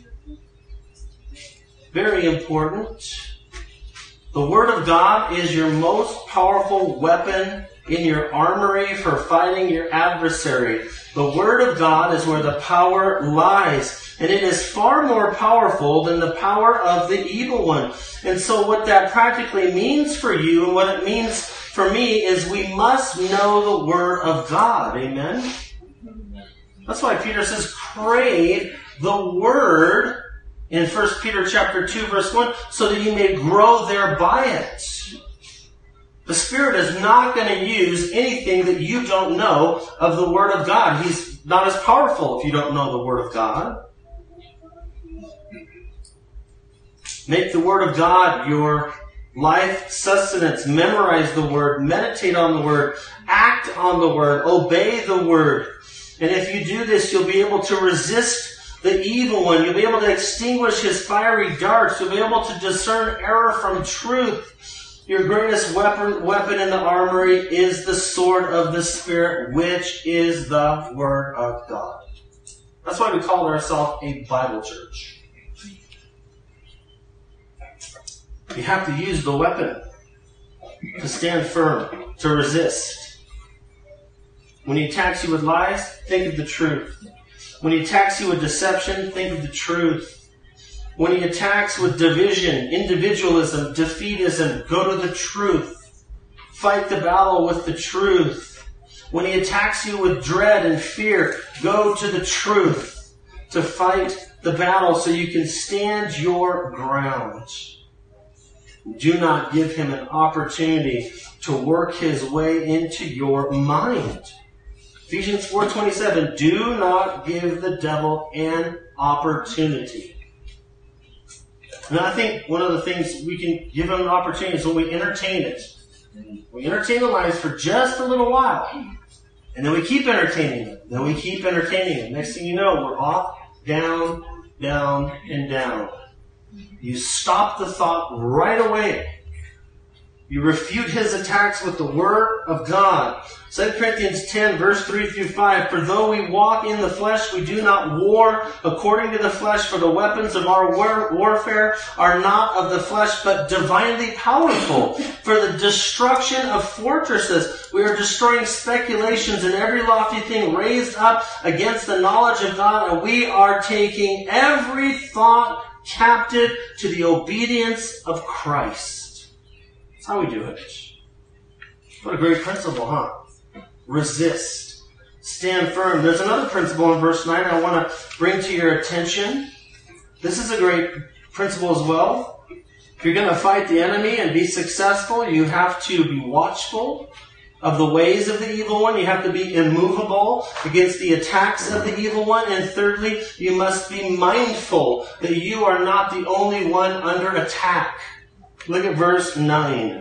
Very important. The Word of God is your most powerful weapon in your armory for fighting your adversary. The Word of God is where the power lies. And it is far more powerful than the power of the evil one. And so what that practically means for you and what it means for me is we must know the Word of God. Amen? That's why Peter says, crave the Word in First Peter chapter two, verse one, so that you may grow thereby it. The Spirit is not going to use anything that you don't know of the Word of God. He's not as powerful if you don't know the Word of God. Make the Word of God your life sustenance. Memorize the Word. Meditate on the Word. Act on the Word. Obey the Word. And if you do this, you'll be able to resist the evil one. You'll be able to extinguish his fiery darts. You'll be able to discern error from truth. Your greatest weapon, weapon in the armory is the sword of the Spirit, which is the Word of God. That's why we call ourselves a Bible church. You have to use the weapon to stand firm, to resist. When he attacks you with lies, think of the truth. When he attacks you with deception, think of the truth. When he attacks with division, individualism, defeatism, go to the truth. Fight the battle with the truth. When he attacks you with dread and fear, go to the truth to fight the battle so you can stand your ground. Do not give him an opportunity to work his way into your mind. Ephesians four twenty-seven, do not give the devil an opportunity. And I think one of the things we can give him an opportunity is when we entertain it. We entertain the lies for just a little while. And then we keep entertaining them. Then we keep entertaining them. Next thing you know, we're off, down, down, and down. You stop the thought right away. You refute his attacks with the Word of God. Second Corinthians ten, verse three through five. For though we walk in the flesh, we do not war according to the flesh. For the weapons of our war- warfare are not of the flesh, but divinely powerful. For the destruction of fortresses, we are destroying speculations and every lofty thing raised up against the knowledge of God. And we are taking every thought captive to the obedience of Christ. How we do it. What a great principle, huh? Resist. Stand firm. There's another principle in verse nine I want to bring to your attention. This is a great principle as well. If you're going to fight the enemy and be successful, you have to be watchful of the ways of the evil one. You have to be immovable against the attacks of the evil one. And thirdly, you must be mindful that you are not the only one under attack. Look at verse nine.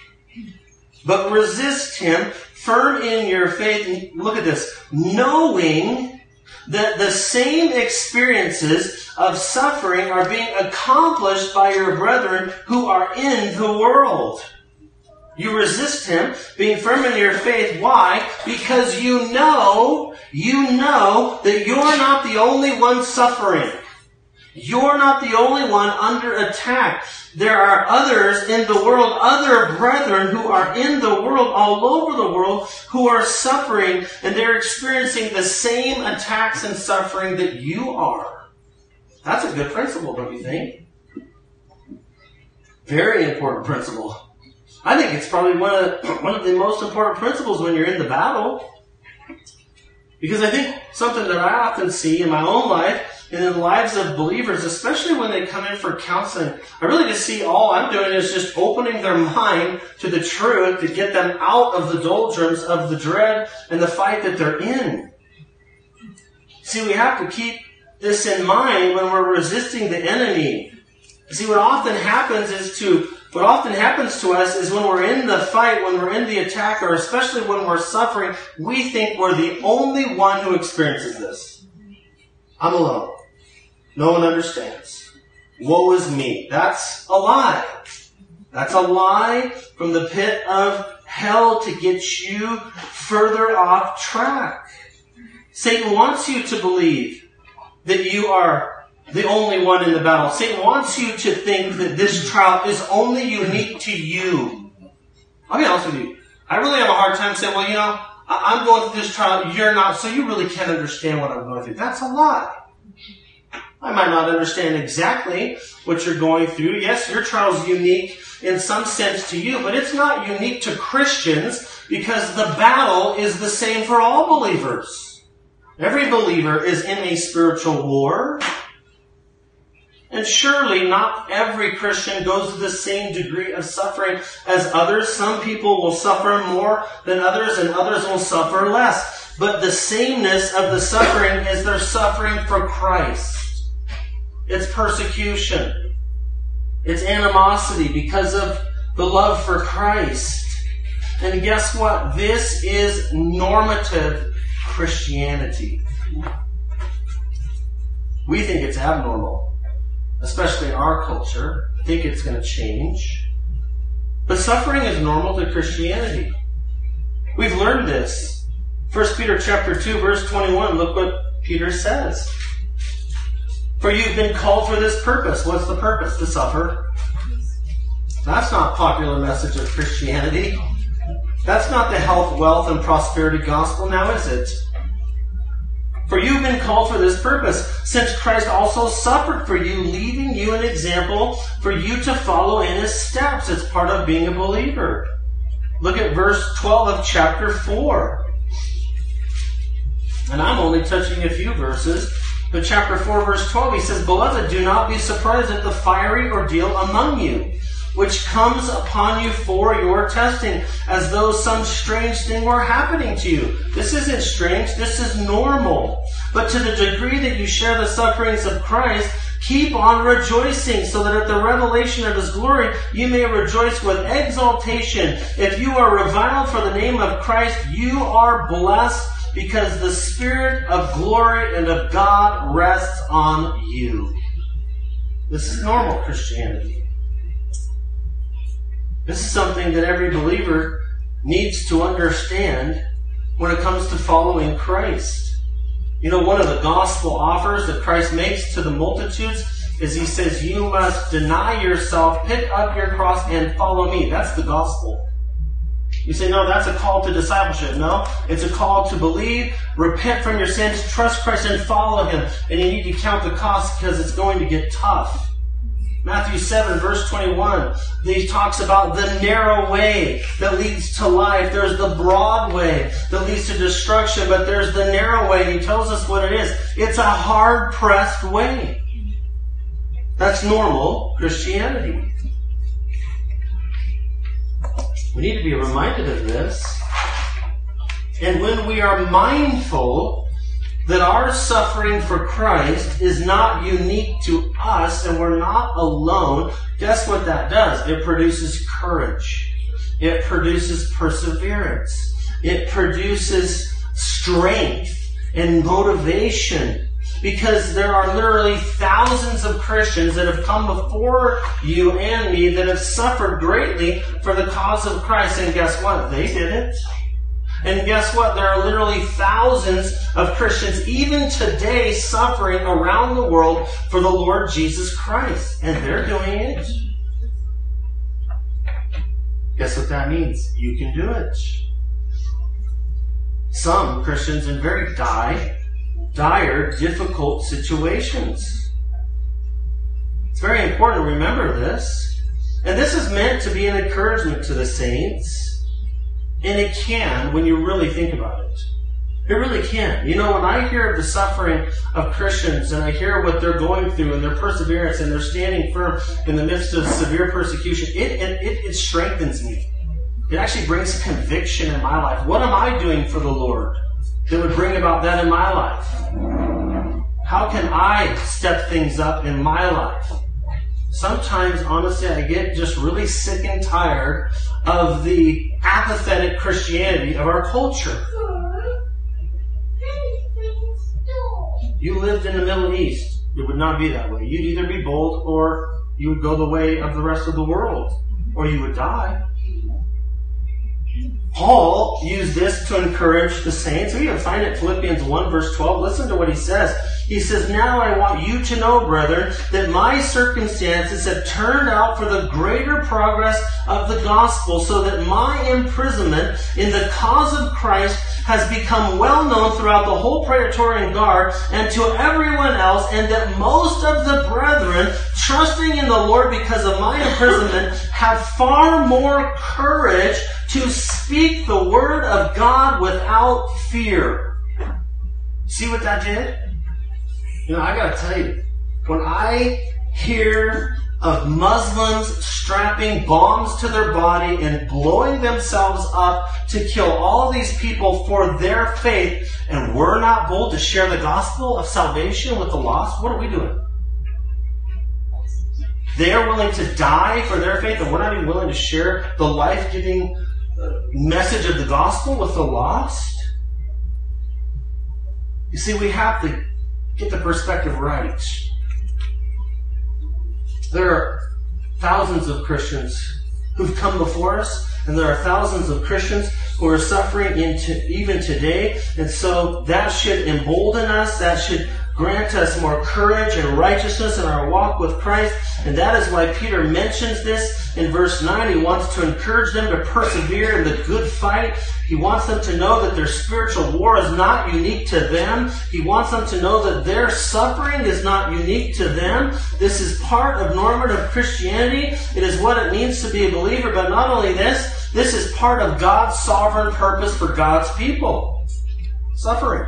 But resist him, firm in your faith. Look at this. Knowing that the same experiences of suffering are being accomplished by your brethren who are in the world. You resist him, being firm in your faith. Why? Because you know, you know that you're not the only one suffering. You're not the only one under attack. There are others in the world, other brethren who are in the world, all over the world, who are suffering, and they're experiencing the same attacks and suffering that you are. That's a good principle, don't you think? Very important principle. I think it's probably one of, one of the most important principles when you're in the battle. Because I think something that I often see in my own life and in the lives of believers, especially when they come in for counseling, I really just see all I'm doing is just opening their mind to the truth to get them out of the doldrums of the dread and the fight that they're in. See, we have to keep this in mind when we're resisting the enemy. See, what often happens is to what often happens to us is when we're in the fight, when we're in the attack, or especially when we're suffering, we think we're the only one who experiences this. I'm alone. No one understands. Woe is me. That's a lie. That's a lie from the pit of hell to get you further off track. Satan wants you to believe that you are the only one in the battle. Satan wants you to think that this trial is only unique to you. I'll be honest with you. I really have a hard time saying, well, you know, I'm going through this trial, you're not, so you really can't understand what I'm going through. That's a lie. I might not understand exactly what you're going through. Yes, your trial is unique in some sense to you, but it's not unique to Christians because the battle is the same for all believers. Every believer is in a spiritual war. And surely not every Christian goes to the same degree of suffering as others. Some people will suffer more than others, and others will suffer less. But the sameness of the suffering is they're suffering for Christ. It's persecution. It's animosity because of the love for Christ. And guess what? This is normative Christianity. We think it's abnormal. Especially in our culture. I think it's going to change. But suffering is normal to Christianity. We've learned this. First Peter chapter two, verse twenty-one. Look what Peter says. For you've been called for this purpose. What's the purpose? To suffer. That's not a popular message of Christianity. That's not the health, wealth, and prosperity gospel now, is it? For you've been called for this purpose, since Christ also suffered for you, leaving you an example for you to follow in His steps. It's part of being a believer. Look at verse twelve of chapter four. And I'm only touching a few verses. But chapter four, verse twelve, he says, Beloved, do not be surprised at the fiery ordeal among you, which comes upon you for your testing, as though some strange thing were happening to you. This isn't strange, this is normal. But to the degree that you share the sufferings of Christ, keep on rejoicing, so that at the revelation of His glory you may rejoice with exultation. If you are reviled for the name of Christ, you are blessed, because the Spirit of glory and of God rests on you. This is normal Christianity. This is something that every believer needs to understand when it comes to following Christ. You know, one of the gospel offers that Christ makes to the multitudes is He says, you must deny yourself, pick up your cross, and follow me. That's the gospel. You say, no, that's a call to discipleship. No, it's a call to believe, repent from your sins, trust Christ, and follow Him. And you need to count the cost because it's going to get tough. Matthew seven, verse twenty-one, he talks about the narrow way that leads to life. There's the broad way that leads to destruction, but there's the narrow way. He tells us what it is. It's a hard-pressed way. That's normal Christianity. We need to be reminded of this. And when we are mindful that our suffering for Christ is not unique to us and we're not alone, guess what that does? It produces courage. It produces perseverance. It produces strength and motivation. Because there are literally thousands of Christians that have come before you and me that have suffered greatly for the cause of Christ. And guess what? They didn't. And guess what? There are literally thousands of Christians even today suffering around the world for the Lord Jesus Christ. And they're doing it. Guess what that means? You can do it. Some Christians in very dire, dire, difficult situations. It's very important to remember this. And this is meant to be an encouragement to the saints. And it can when you really think about it. It really can. You know, when I hear of the suffering of Christians and I hear what they're going through and their perseverance and they're standing firm in the midst of severe persecution, it, it, it, it strengthens me. It actually brings conviction in my life. What am I doing for the Lord that would bring about that in my life? How can I step things up in my life sometimes, honestly, I get just really sick and tired of the apathetic Christianity of our culture. You lived in the Middle East, it would not be that way. You'd either be bold or you would go the way of the rest of the world, or you would die. Paul used this to encourage the saints. We can find it Philippians one verse twelve. Listen to what he says. He says, "Now I want you to know, brethren, that my circumstances have turned out for the greater progress of the gospel, so that my imprisonment in the cause of Christ has become well known throughout the whole Praetorian Guard and to everyone else, and that most of the brethren, trusting in the Lord because of my imprisonment, have far more courage to speak the word of God without fear." See what that did? You know, I gotta tell you, when I hear of Muslims strapping bombs to their body and blowing themselves up to kill all these people for their faith, and we're not bold to share the gospel of salvation with the lost, what are we doing? They are willing to die for their faith, and we're not even willing to share the life-giving message of the gospel with the lost? You see, we have to get the perspective right. There are thousands of Christians who've come before us, and there are thousands of Christians who are suffering into even today, and so that should embolden us, that should grant us more courage and righteousness in our walk with Christ. And that is why Peter mentions this in verse nine. He wants to encourage them to persevere in the good fight. He wants them to know that their spiritual war is not unique to them. He wants them to know that their suffering is not unique to them. This is part of normative Christianity. It is what it means to be a believer. But not only this, this is part of God's sovereign purpose for God's people. Suffering.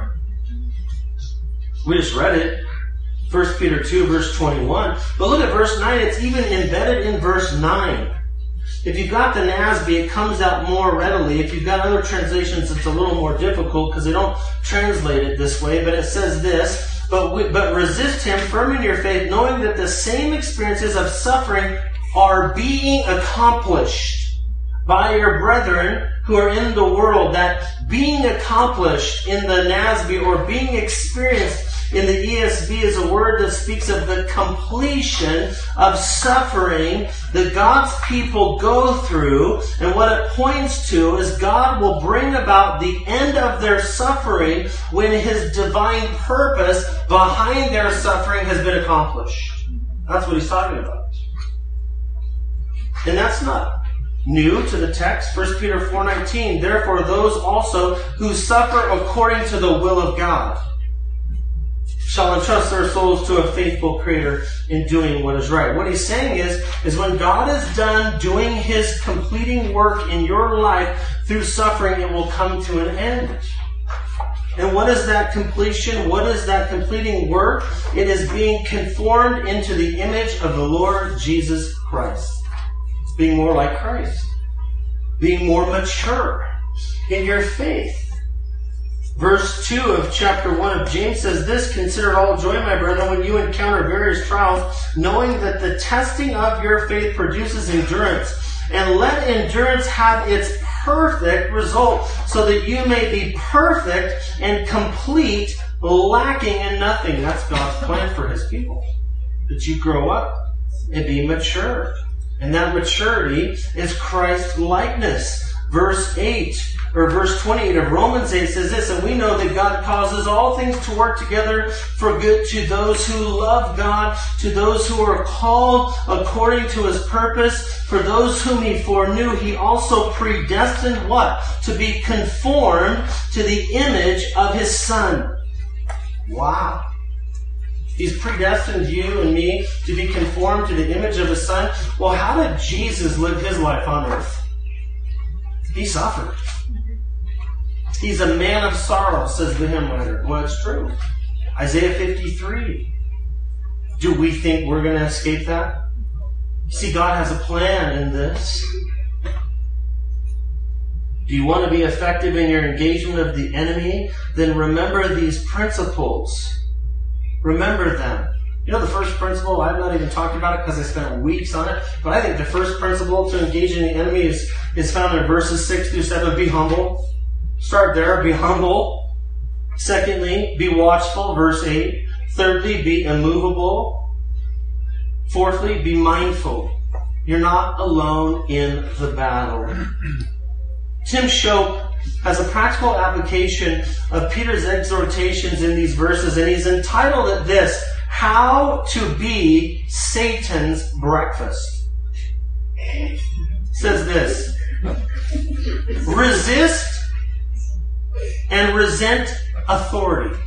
We just read it. First Peter two, verse twenty-one. But look at verse nine. It's even embedded in verse nine. If you've got the N A S B, it comes out more readily. If you've got other translations, it's a little more difficult because they don't translate it this way. But it says this, but, we, but resist him, firm in your faith, knowing that the same experiences of suffering are being accomplished by your brethren who are in the world. That being accomplished in the N A S B or being experienced in the E S V is a word that speaks of the completion of suffering that God's people go through. And what it points to is God will bring about the end of their suffering when His divine purpose behind their suffering has been accomplished. That's what he's talking about. And that's not new to the text. First Peter four nineteen. Therefore those also who suffer according to the will of God shall entrust their souls to a faithful Creator in doing what is right. What he's saying is, is when God is done doing His completing work in your life through suffering, it will come to an end. And what is that completion? What is that completing work? It is being conformed into the image of the Lord Jesus Christ. It's being more like Christ. Being more mature in your faith. Verse two of chapter one of James says this, consider it all joy, my brethren, when you encounter various trials, knowing that the testing of your faith produces endurance. And let endurance have its perfect result, so that you may be perfect and complete, lacking in nothing. That's God's plan for His people. That you grow up and be mature. And that maturity is Christ likeness. Verse eight, or verse twenty-eight of Romans eight says this, and we know that God causes all things to work together for good to those who love God, to those who are called according to His purpose. For those whom He foreknew, He also predestined what? To be conformed to the image of His Son. Wow. He's predestined you and me to be conformed to the image of His Son. Well, how did Jesus live His life on earth? He suffered. He's a man of sorrow, says the hymn writer. Well, it's true. Isaiah fifty-three. Do we think we're going to escape that? See, God has a plan in this. Do you want to be effective in your engagement of the enemy? Then remember these principles. Remember them. You know the first principle, I've not even talked about it because I spent weeks on it, but I think the first principle to engaging the enemy is, is found in verses six through seven. Be humble. Start there. Be humble. Secondly, be watchful. Verse eight. Thirdly, be immovable. Fourthly, be mindful. You're not alone in the battle. Tim Shope has a practical application of Peter's exhortations in these verses, and he's entitled it this: How to Be Satan's Breakfast. It says this: resist and resent authority.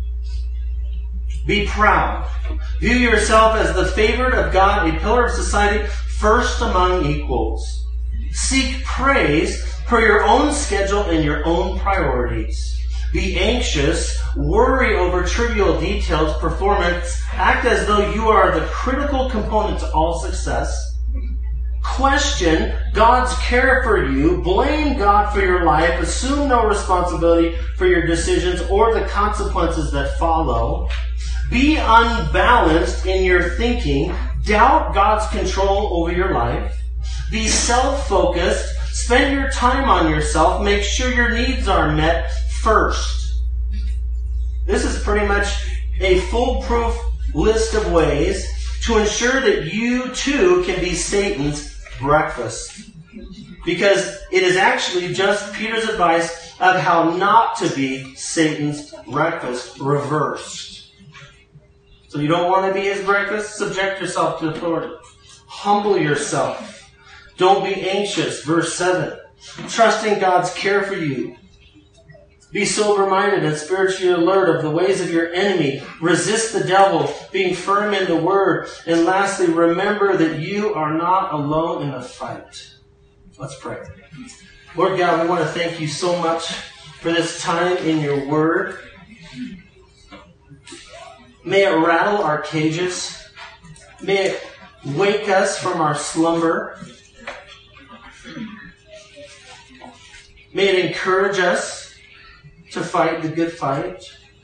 Be proud. View yourself as the favorite of God, a pillar of society, first among equals. Seek praise for your own schedule and your own priorities. Be anxious, worry over trivial details, performance, act as though you are the critical component to all success. Question God's care for you, blame God for your life, assume no responsibility for your decisions or the consequences that follow. Be unbalanced in your thinking, doubt God's control over your life. Be self-focused, spend your time on yourself, make sure your needs are met first. This is pretty much a foolproof list of ways to ensure that you too can be Satan's breakfast. Because it is actually just Peter's advice of how not to be Satan's breakfast reversed. So you don't want to be his breakfast? Subject yourself to authority. Humble yourself. Don't be anxious. Verse seven. Trusting God's care for you. Be sober-minded and spiritually alert of the ways of your enemy. Resist the devil, being firm in the word. And lastly, remember that you are not alone in the fight. Let's pray. Lord God, we want to thank you so much for this time in your word. May it rattle our cages. May it wake us from our slumber. May it encourage us to fight the good fight.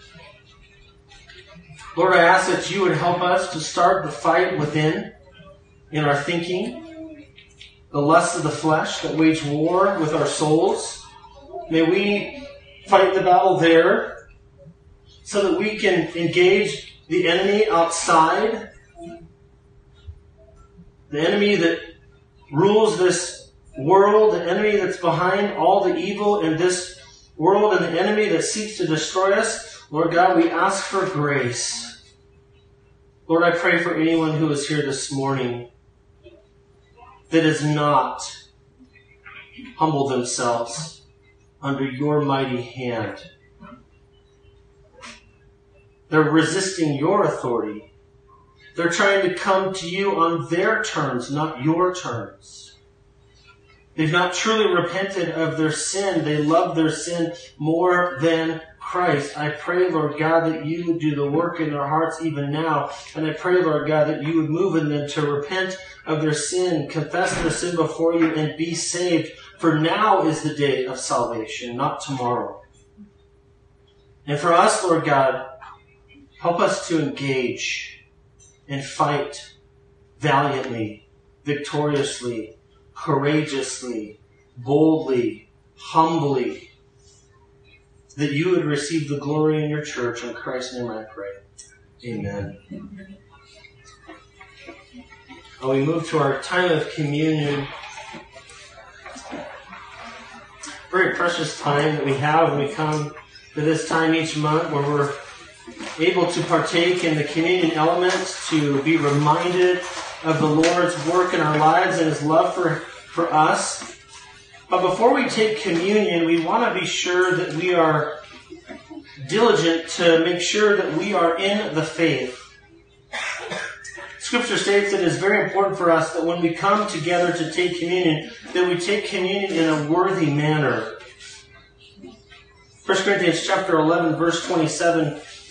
Lord, I ask that you would help us to start the fight within, in our thinking, the lusts of the flesh that wage war with our souls. May we fight the battle there so that we can engage the enemy outside, the enemy that rules this world, the enemy that's behind all the evil in this world, and the enemy that seeks to destroy us. Lord God, we ask for grace. Lord, I pray for anyone who is here this morning that has not humbled themselves under your mighty hand. They're resisting your authority. They're trying to come to you on their terms, not your terms. They've not truly repented of their sin. They love their sin more than Christ. I pray, Lord God, that you would do the work in their hearts even now. And I pray, Lord God, that you would move in them to repent of their sin, confess their sin before you, and be saved. For now is the day of salvation, not tomorrow. And for us, Lord God, help us to engage and fight valiantly, victoriously, courageously, boldly, humbly, that you would receive the glory in your church. In Christ's name I pray. Amen. Well, we move to our time of communion. Very precious time that we have when we come to this time each month where we're able to partake in the communion elements, to be reminded of the Lord's work in our lives and his love for, for us. But before we take communion, we want to be sure that we are diligent to make sure that we are in the faith. Scripture states that it is very important for us that when we come together to take communion, that we take communion in a worthy manner. First Corinthians chapter eleven, verse twenty-seven,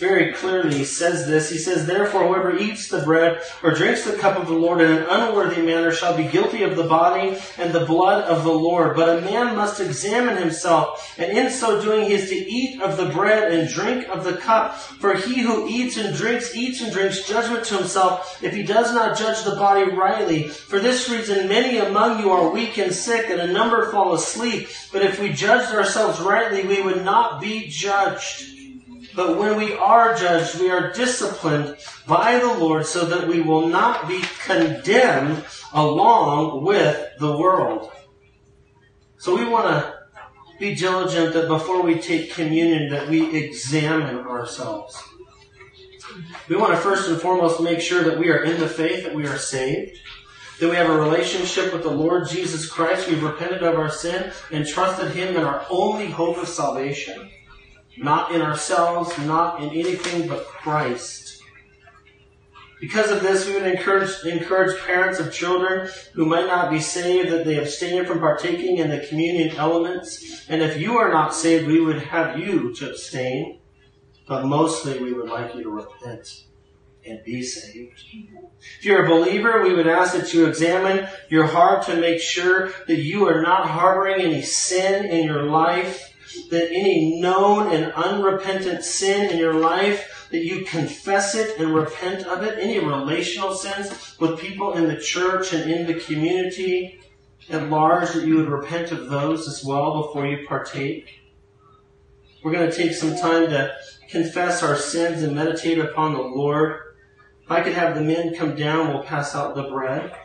very clearly says this. He says, "Therefore, whoever eats the bread or drinks the cup of the Lord in an unworthy manner shall be guilty of the body and the blood of the Lord. But a man must examine himself, and in so doing he is to eat of the bread and drink of the cup. For he who eats and drinks, eats and drinks judgment to himself, if he does not judge the body rightly. For this reason many among you are weak and sick, and a number fall asleep. But if we judged ourselves rightly, we would not be judged. But when we are judged, we are disciplined by the Lord so that we will not be condemned along with the world." So we want to be diligent that before we take communion that we examine ourselves. We want to first and foremost make sure that we are in the faith, that we are saved, that we have a relationship with the Lord Jesus Christ. We've repented of our sin and trusted Him in our only hope of salvation. Not in ourselves, not in anything but Christ. Because of this, we would encourage, encourage parents of children who might not be saved that they abstain from partaking in the communion elements. And if you are not saved, we would have you to abstain. But mostly we would like you to repent and be saved. If you're a believer, we would ask that you examine your heart to make sure that you are not harboring any sin in your life, that any known and unrepentant sin in your life, that you confess it and repent of it. Any relational sins with people in the church and in the community at large, that you would repent of those as well before you partake. We're going to take some time to confess our sins and meditate upon the Lord. If I could have the men come down, we'll pass out the bread.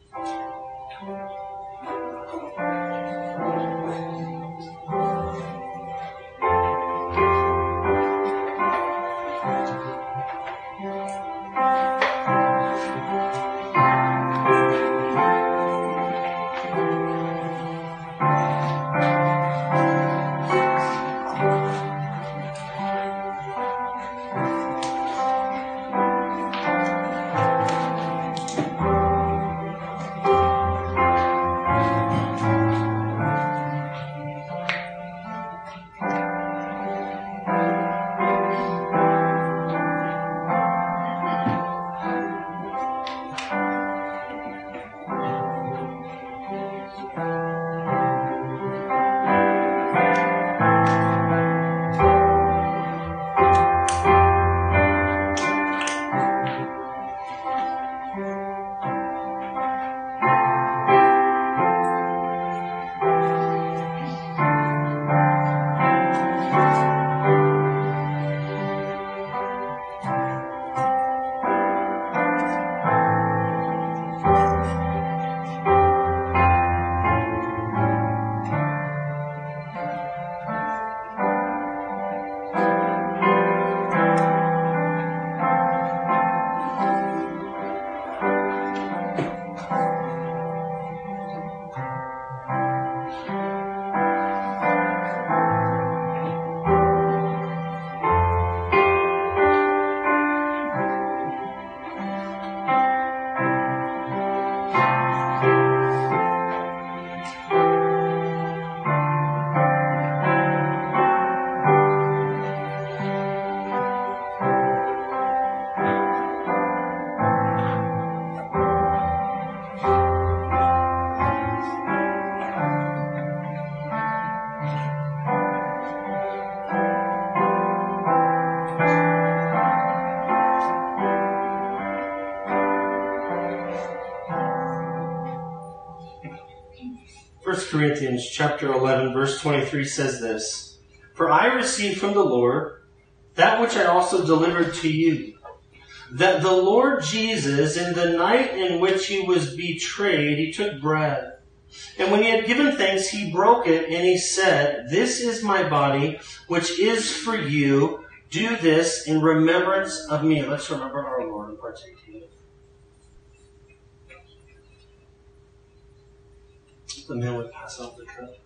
First Corinthians chapter eleven, verse twenty-three says this, "For I received from the Lord that which I also delivered to you, that the Lord Jesus, in the night in which he was betrayed, he took bread. And when he had given thanks, he broke it, and he said, 'This is my body, which is for you. Do this in remembrance of me.'" Let's remember our Lord and partake. The men would pass out the cup.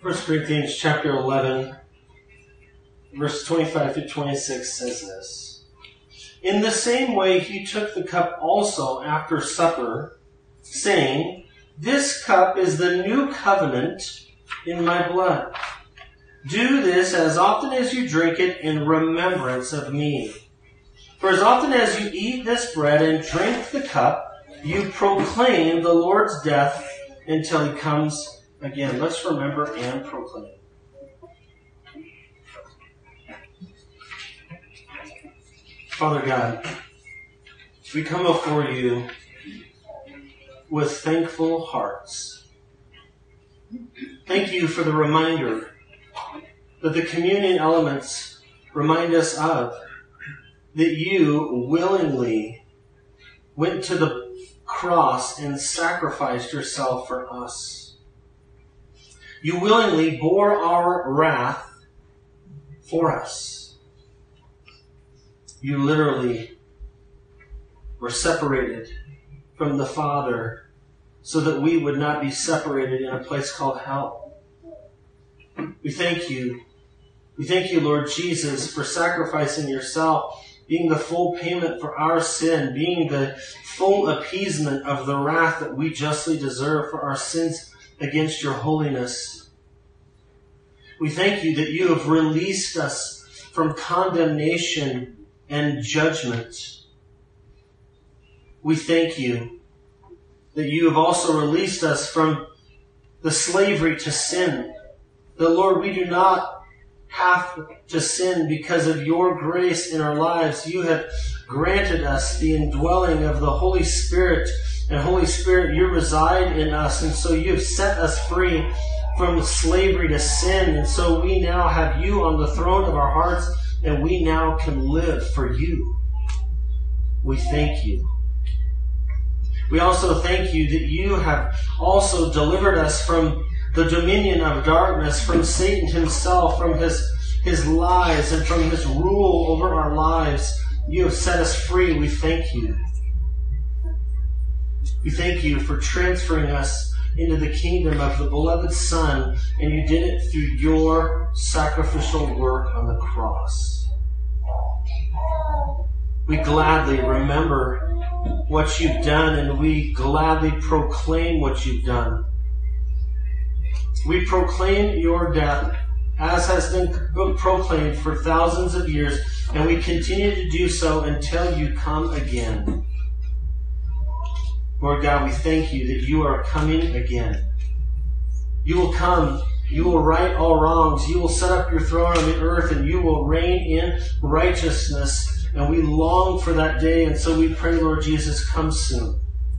First Corinthians chapter eleven, verse twenty-five through twenty-six says this. In the same way he took the cup also after supper, saying, This cup is the new covenant in my blood. Do this as often as you drink it in remembrance of me. For as often as you eat this bread and drink the cup, you proclaim the Lord's death until he comes again. Let's remember and proclaim. Father God, we come before you with thankful hearts. Thank you for the reminder that the communion elements remind us of, that you willingly went to the cross and sacrificed yourself for us. You willingly bore our wrath for us. You literally were separated from the Father so that we would not be separated in a place called hell. We thank you. We thank you, Lord Jesus, for sacrificing yourself, being the full payment for our sin, being the full appeasement of the wrath that we justly deserve for our sins against your holiness. We thank you that you have released us from condemnation and judgment. We thank you that you have also released us from the slavery to sin. That, Lord, we do not have to sin because of your grace in our lives. You have granted us the indwelling of the Holy Spirit. And Holy Spirit, you reside in us. And so you have set us free from slavery to sin. And so we now have you on the throne of our hearts, and we now can live for you. We thank you. We also thank you that you have also delivered us from the dominion of darkness, from Satan himself, from his, his lies, and from his rule over our lives. You have set us free. We thank you. We thank you for transferring us into the kingdom of the beloved Son, and you did it through your sacrificial work on the cross. We gladly remember what you've done, and we gladly proclaim what you've done. We proclaim your death as has been proclaimed for thousands of years, and we continue to do so until you come again. Lord God, we thank you that you are coming again. You will come. You will right all wrongs. You will set up your throne on the earth, and you will reign in righteousness. And we long for that day, and so we pray, Lord Jesus, come soon.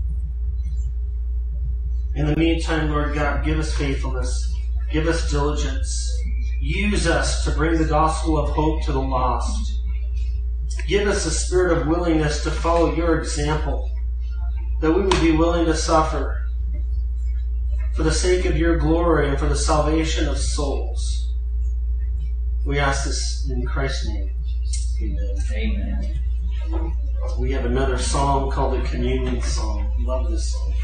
In the meantime, Lord God, give us faithfulness. Give us diligence. Use us to bring the gospel of hope to the lost. Give us a spirit of willingness to follow your example, that we would be willing to suffer for the sake of your glory and for the salvation of souls. We ask this in Christ's name. Amen. Amen. We have another song called the Communion Song. Love this song.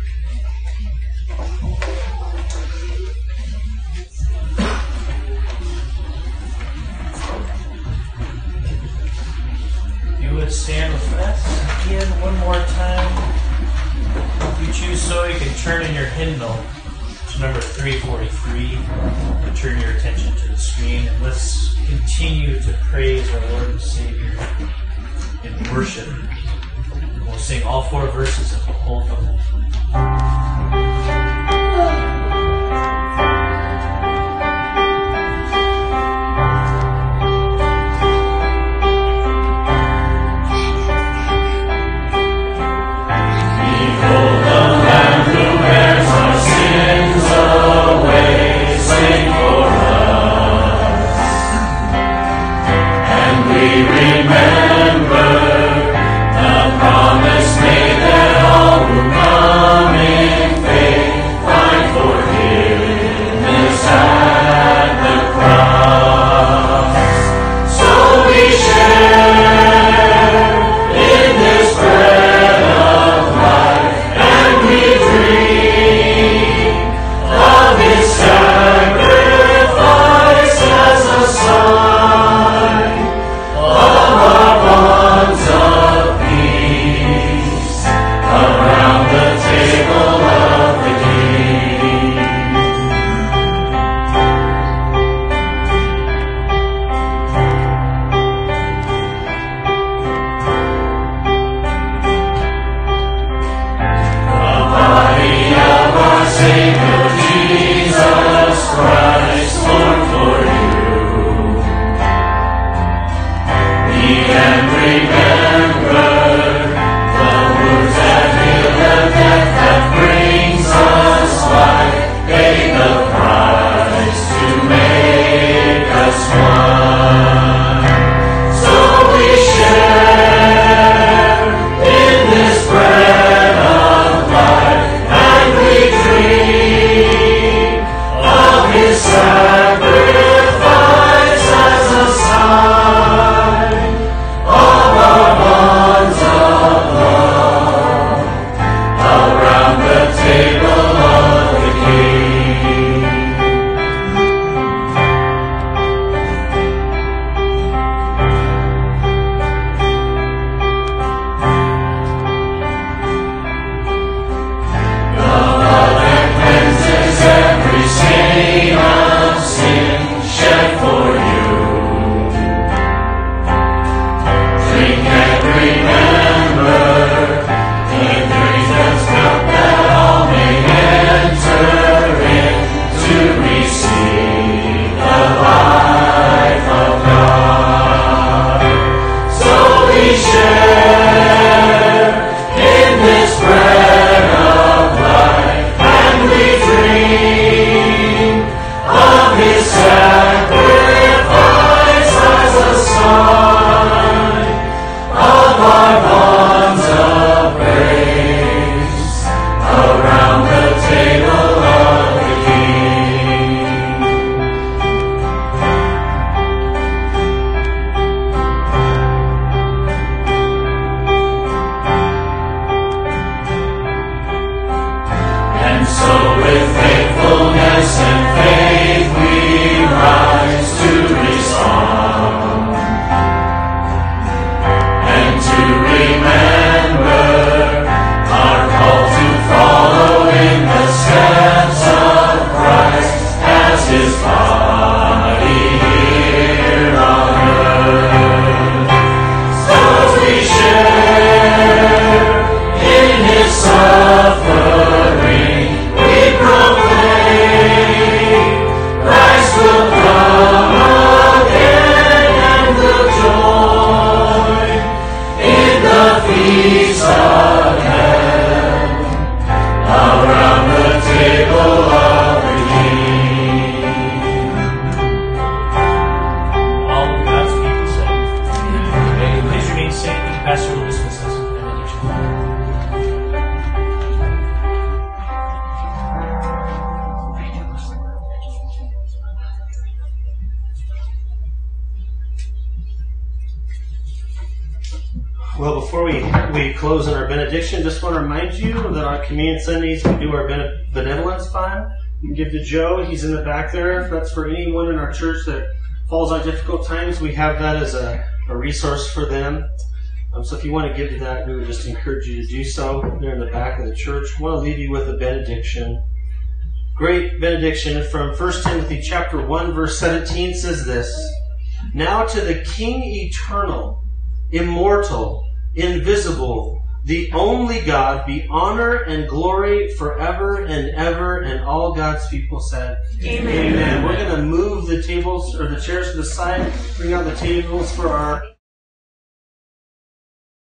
You would stand with us again one more time. If you choose so, you can turn in your hymnal to number three forty-three and turn your attention to the screen, and let's continue to praise our Lord and Savior in worship. We'll sing all four verses of the whole hymn. Sacrifice. Well, before we, we close in our benediction, just want to remind you that on Communion Sundays we do our bene- benevolence fund. You can give to Joe. He's in the back there. If that's for anyone in our church that falls on difficult times, we have that as a, a resource for them. Um, so if you want to give to that, we would just encourage you to do so. They're in the back of the church. I want to leave you with a benediction. Great benediction from First Timothy chapter one, verse seventeen says this: Now to the King eternal, immortal, invisible, the only God, be honor and glory forever and ever. And all God's people said, Amen. Amen. We're going to move the tables or the chairs to the side, bring out the tables for our